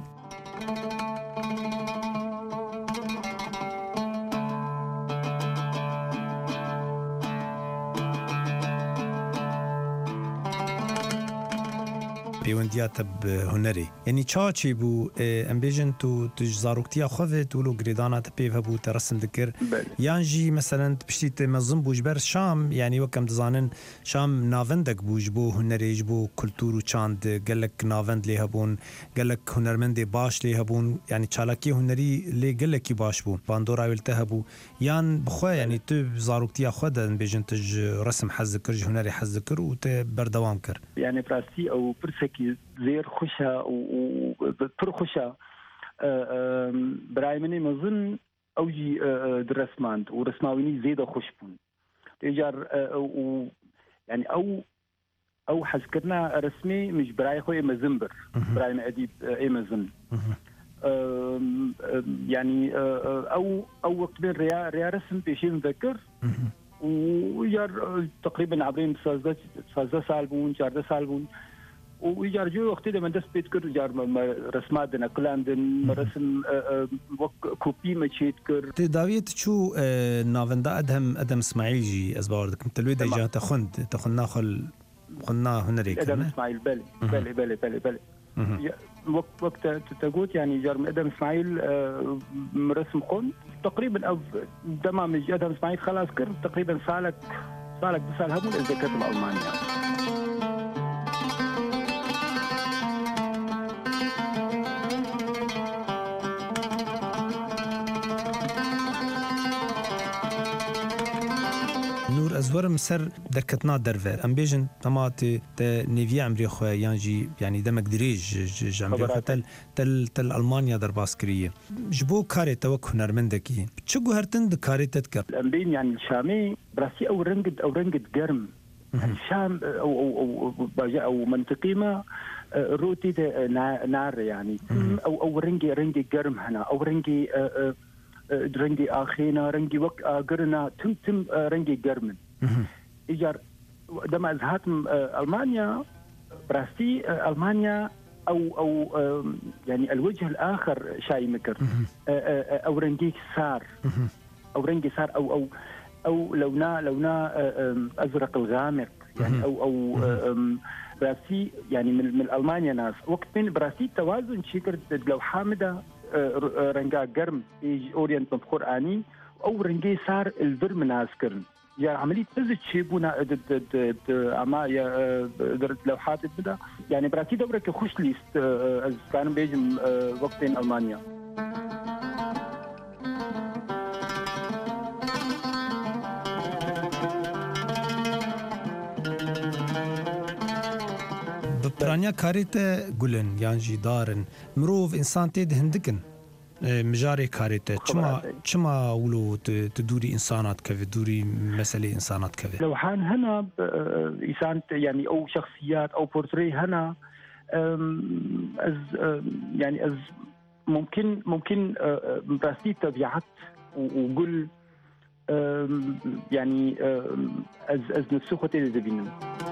S9: پەیوەندیاتە هوەرێ یعنی چاچێ بوو ئەمبێژن تو زارۆکتیا خۆێت و لۆ گرێداناتە پێ هەبوو تە ڕسم دکرد یانژی مەسەرەن پشتی مەزم بووش بەر شام یعنی وەکەم دەزانن شام ناوەندێک بووش بۆ هوەرێژ بۆ کولتور و چاند gelek ناوەند لێ هەبوون gelek هوەرمەندێ باش لێ هەبوون ینی چالاکی هوەری لێ gelekî باش بوو باندۆراویلتە هەبوو یان بخوا ینی تو زارۆکتیا خۆ دەنبێژن تژ ڕسم حەز کرد هوەری حەز کرد و تێ بەردەوام کرد
S8: یعنی پراستی ئەو پرسێکی زێر خوشە و پر خوشە برای منی مەزن ئەوجی درەسماند و ڕسماوینی زێدە خوش بوون ئێجار ینی ئەو حەزکردنا ڕسمی مش برای خۆی ئێمەزن بر برای ئەدیب ئێمەزن يعني او وقت بين ريا رسم بيشين ذكر ويار تقريبا عبرين 13 سال بون 14 سال بون ويجار جو وقت ده من دست بيت كر جار رسمات دنا كلام دن رسم كوبي ما تشيت كر
S9: تداويت شو نافندا ادم اسماعيل جي ازباردك تلوي دجا تخن خلنا هنريك
S8: ادم اسماعيل بلي وقت تقول يعني جار ادم اسماعيل رسم خن تقريبا او دما من ادم اسماعيل خلاص كر تقريبا سالك بسال هبول اذا كتب المانيا
S9: ازورم سر دركتنا درفر ام بيجن تمات نيفي امري خو يانجي يعني دمك دريج جامبي تل المانيا در باسكريه جبو كاري توك هنرمندكي تشغو هرتن دكاري تذكر
S8: ام بين يعني الشامي براسي او رنجد جرم الشام او منطقي ما روتي نار يعني او رنجي جرم هنا او رنجي اخينا رنجي وك قرنا تم رنجي جرمن ايجار دم ازهات المانيا براسي المانيا او يعني الوجه الاخر شاي مكر او رنجي صار او لونا ازرق الغامق يعني او براسي يعني من المانيا ناس وقت من براسي توازن شكر لو حامده رنجا جرم اورينت قراني او رنجي صار الفر مناسكرن يا عمليه تزت شيبونا اما يا لوحات بدا يعني براسي دوره كخش ليست از كان بيجم وقتين المانيا
S9: برانيا كاريتا قولن يانجي دارن مروف انسان تيد هندكن مجاري كاريتا چما ولو تدوري انسانات كيف دوري مسألة انسانات كيف
S8: لو حان هنا انسان يعني او شخصيات او بورتري هنا از يعني از ممكن براسي طبيعت وقول يعني از نفسه خطير دبينو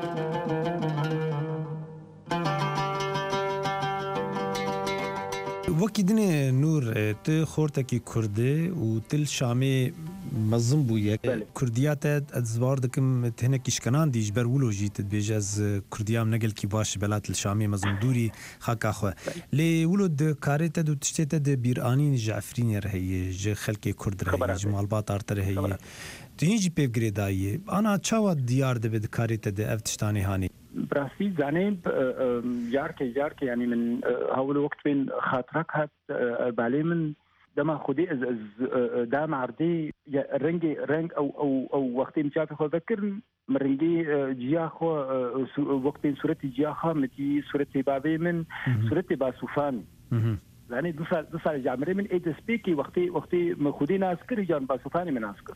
S9: وكي دني نور ت خورتكي كردي وتل شامي مظم بويا كرديات ازوار دكم تهنا كيشكنان ديج برولوجي تبيجاز كرديام نقل كي باش بلات الشامي مظم دوري خاكا خو لي ولد كاريت دو تشتيت د بيراني جعفرين رهي ج خلكي كرد رهي جمال باطار رهي تيجي بيف جريداي انا تشاو ديار د كاريت د افتشتاني هاني
S8: براسي زاني جارك يعني من هول وقت بين خاطرك هات بالي من دما خدي از دام عردي رنج او وقت مشافي خو ذكر مرنجي جيا خو وقت بين صورتي جيا خو متي صورتي بابي من صورتي باسوفان يعني دوسال جامري من ايد سبيكي وقتي مخدي ناس كري جان باسوفاني من اسكر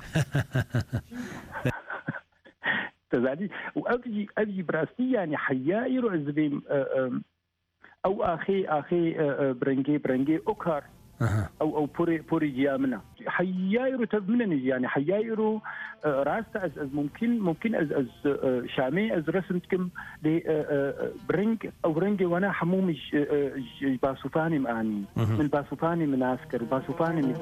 S8: تزادي وأبي براسي يعني حيايرو أزبيم أو أخي برنجي أكار أو بوري جيامنا حيايرو تبمنني يعني حيايرو راست از ممكن از شامي از رسمتكم برنج أو رنجي وانا حموم باسوفاني ماني من باسوفاني من عسكر باسوفاني من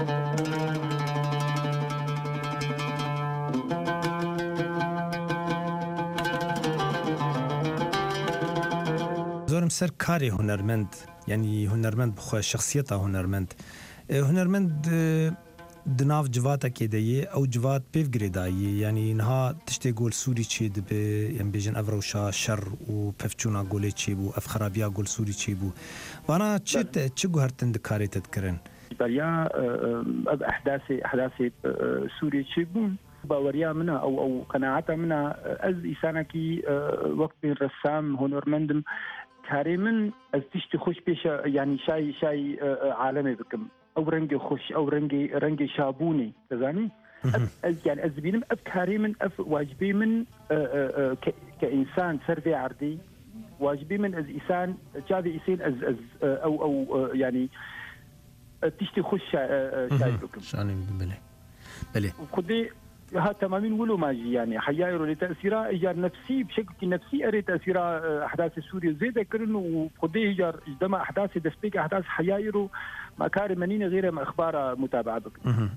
S9: زورم سر كاري هنرمند يعني هنرمند بخوا شخصيته هنرمند دناف جواتا كيدايه او جوات بيف جريدايه يعني نها تشتي قول سوري تشيد يعني بيجن افروشا شر وبفچونا قولي تشيبو اف خرابيا قول سوري تشيبو وانا تشغو هرتن دكاري تذكرن
S8: بريا احداثي سوري تشيبون باوريا منها او قناعتها منها از إسانكي وقت بين رسام هنرمندم كاريمن از تشتي خوش بيش يعني شاي عالمي بكم او رنجي خوش او رنجي شابوني تزاني يعني از بينم اب كاريمن اف واجبي من كانسان سرفي عردي واجبي من از انسان جابي يسين از او يعني تشتي خوش شاي بكم
S9: شاني بلي
S8: وخدي ها تمامين ولو ماجي يعني حيايرو لتأثيرها إيجار نفسي بشكل نفسي أري تأثيرها أحداث سوريا زي ذكرن وخدي إيجار جدما أحداث دسبيك أحداث حيايرو ما كاري منين غير أخبار متابعة بك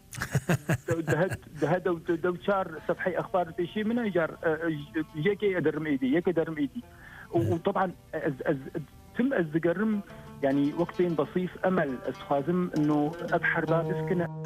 S8: ده دوشار صفحي أخبار بشيء منها إيجار يكي درم إيدي وطبعا تم الزجرم يعني وقتين بسيط أمل أسخازم إنه أبحر باب اسكنه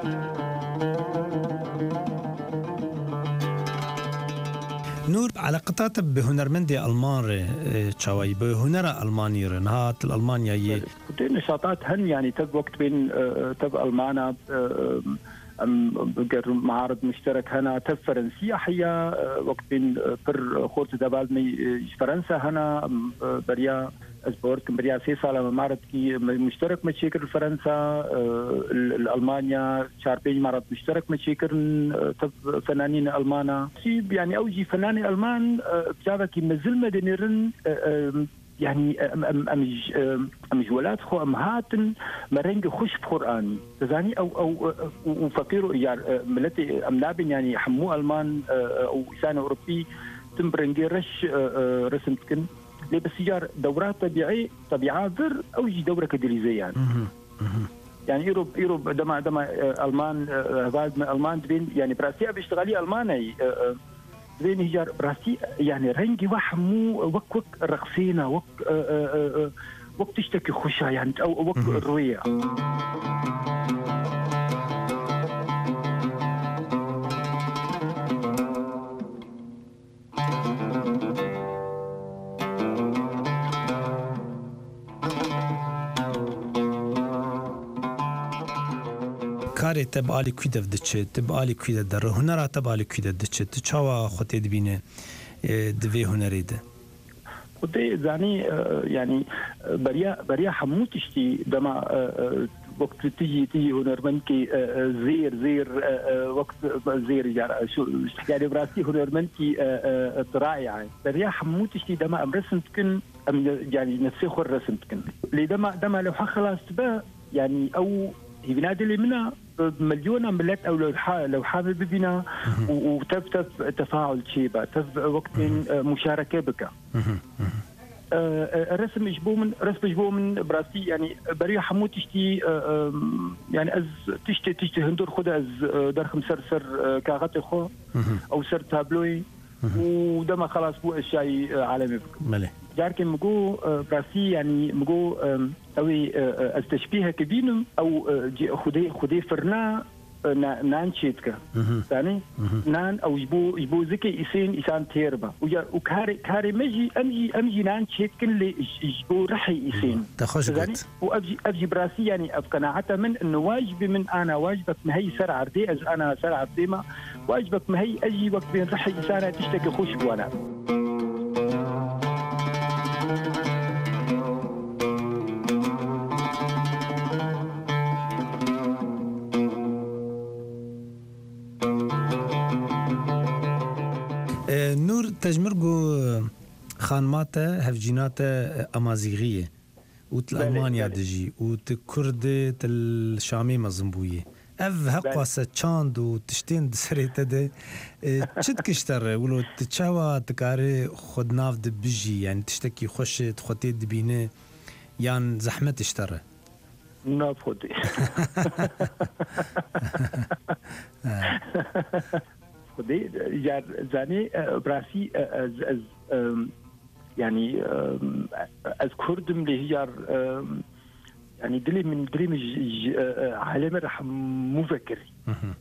S9: نور على قطعت بهنرمندي ألمان تشاوي بهنر ألماني رنهات الألمانيا
S8: نشاطات هن يعني تب وقت بين تب ألمانا معارض مشترك هنا تب فرنسية حيا وقت بين بر خورت دبال فرنسا هنا بريا أسبورت بريا 6 سالة معرض كي مشترك متشكر فرنسا الألمانيا شاربين معرض مشترك متشكر تب فنانين ألمانا يعني أوجي فناني ألمان بجابة كي مازال مدنيرن يعني أمج ولاد خو أمهاتن مرنج خوش بقرآن تزاني أو وفقيروا يعني ملتي أمنابن يعني حمو ألمان أو إنسان أوروبي تمبرنجي رش رسمتكن لي بس يجار دورات طبيعة ذر أو يجي دورة كدريزية يعني يروب دما ألمان هذا ألمان بين يعني براسية بيشتغلي ألماني بين هجار براسي يعني رنجي وحمو وك رقصينا وك تشتكي خشة يعني أو وك الروية
S9: کاری تبعالی کودف دچه تبعالی کودف در هنر تبعالی کودف دچه تچوا خطی دبینه دوی هنری ده
S8: خطی زانی يعني بريا حموتشتي دما وقت تيجي هنرمند كي زير وقت زير يعني شو يعني براسي هنرمند كي رائع بريا حموتشتي دما رسمت كن يعني نفسي خور رسمت كن لي دما لو خلاص تبا يعني او هي بنادي اللي منها مليون عملات او لو حابب بنا وتف تفاعل شيبه تف وقت مشاركه بك رسم جبو من براسي يعني بريا حمود تشتي يعني از تشتي هندور خد از درخم سر كاغاتي خو او سر تابلوي ودما خلاص بو اشياء عالمي
S9: ملي
S8: جاركن مجو براسي يعني مجو اوي استشبيها كبينم او خدي فرنا نان شيتكا ثاني نان او يبو زكي إسان تيربا وكاري امجي نان شيتكن اللي يجبو رحي إسين
S9: تخشقت
S8: وابجي براسي يعني افقناعته من انه واجبي من انا واجبك مهي سر عردي از انا سر عردي ما واجبك مهي اجي وقت بين رحي إسانة تشتكي خوش بوانا
S9: نور تجمرگو خانمات هفجينات امازيغيه وت المانيا دجي وت كرد الشامي مزنبويه اف هقواسه چاند و تشتين دسريته ده چت كشتر ولو تشاوا تكاري خود ناف دبجي يعني تشتكي خوش تخطي دبينه يان زحمه اشتره
S8: ناف خدي خدي زاني براسي از يعني از كردم لهجار يعني دلي من دريم عالم رح مو فكري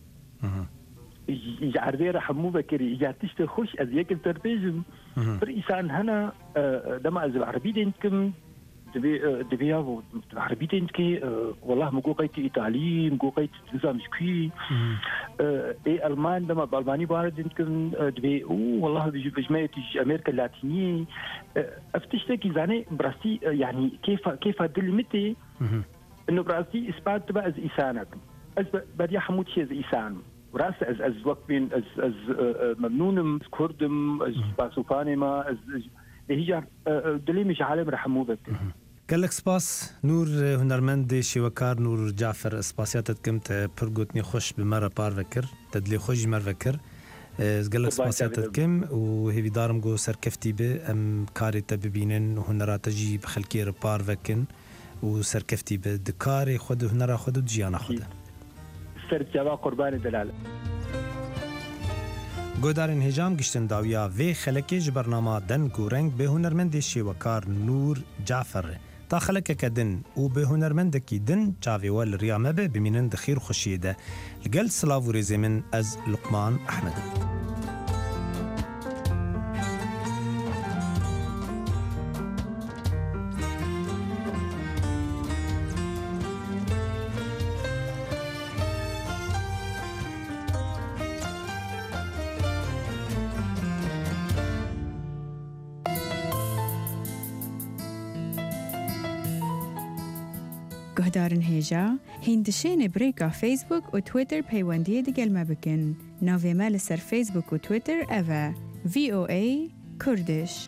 S8: عربي رح مو فكري جاتشت خوش از ياكل تربيجم بريسان هنا دما از العربي دينكم دبي عربي دينكي والله مقو قيت ايطالي مقو قيت نظام شكي اي المان دما بالماني بارد دينكم دبي والله بجماعه امريكا اللاتينيه افتشتكي زاني براسي يعني كيف دلمتي انه براسي اثبات تبع از انسانك از بدي حمود شيء از انسان وراس از وقت بين از ممنون كردم از باسوفاني ما از هي دلي مش عالم رح موبك
S9: قالك سباس نور هنرمند شوكار نور جعفر سباسياتت كمت برغوتني خوش بمره بار فكر تدلي خوش مر فكر قالك سباسياتت كم وهي دارم جو سركفتي به ام كاري تبينن هنرات تجي بخلكي بار فكن وسركفتي بدكاري خد هنرا خد جيانا خد
S8: سر جوا قربان دلال
S9: گودارن هجام گشتن داویا و خلکی جبرنامه دن گورنگ به هنرمند شیوکار نور جعفر تا خلک کدن و به هنرمند کی دن چاوی ول ریامه به بمینن دخیر خوشیده لگل سلاو ریزمن از لقمان احمد
S5: گهدارن هیجا هندشین بریکا فیسبوک و تویتر پیوندی دگل مبکن. ناوی مال سر فیسبوک و تویتر اوه VOA کردش.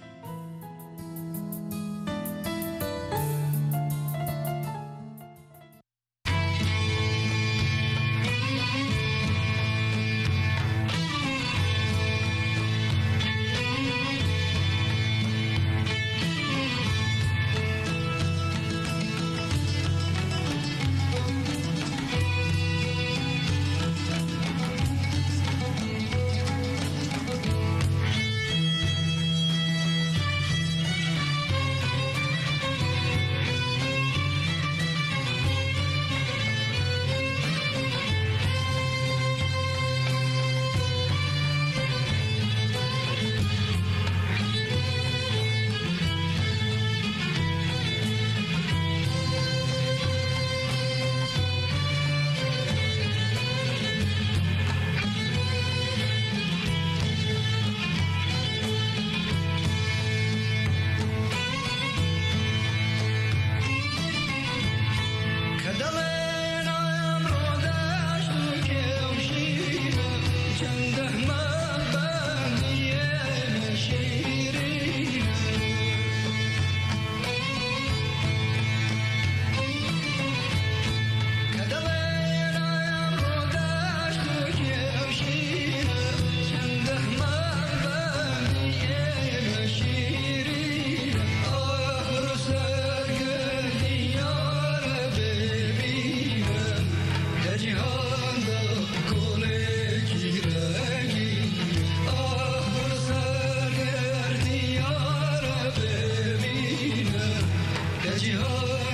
S16: Jihad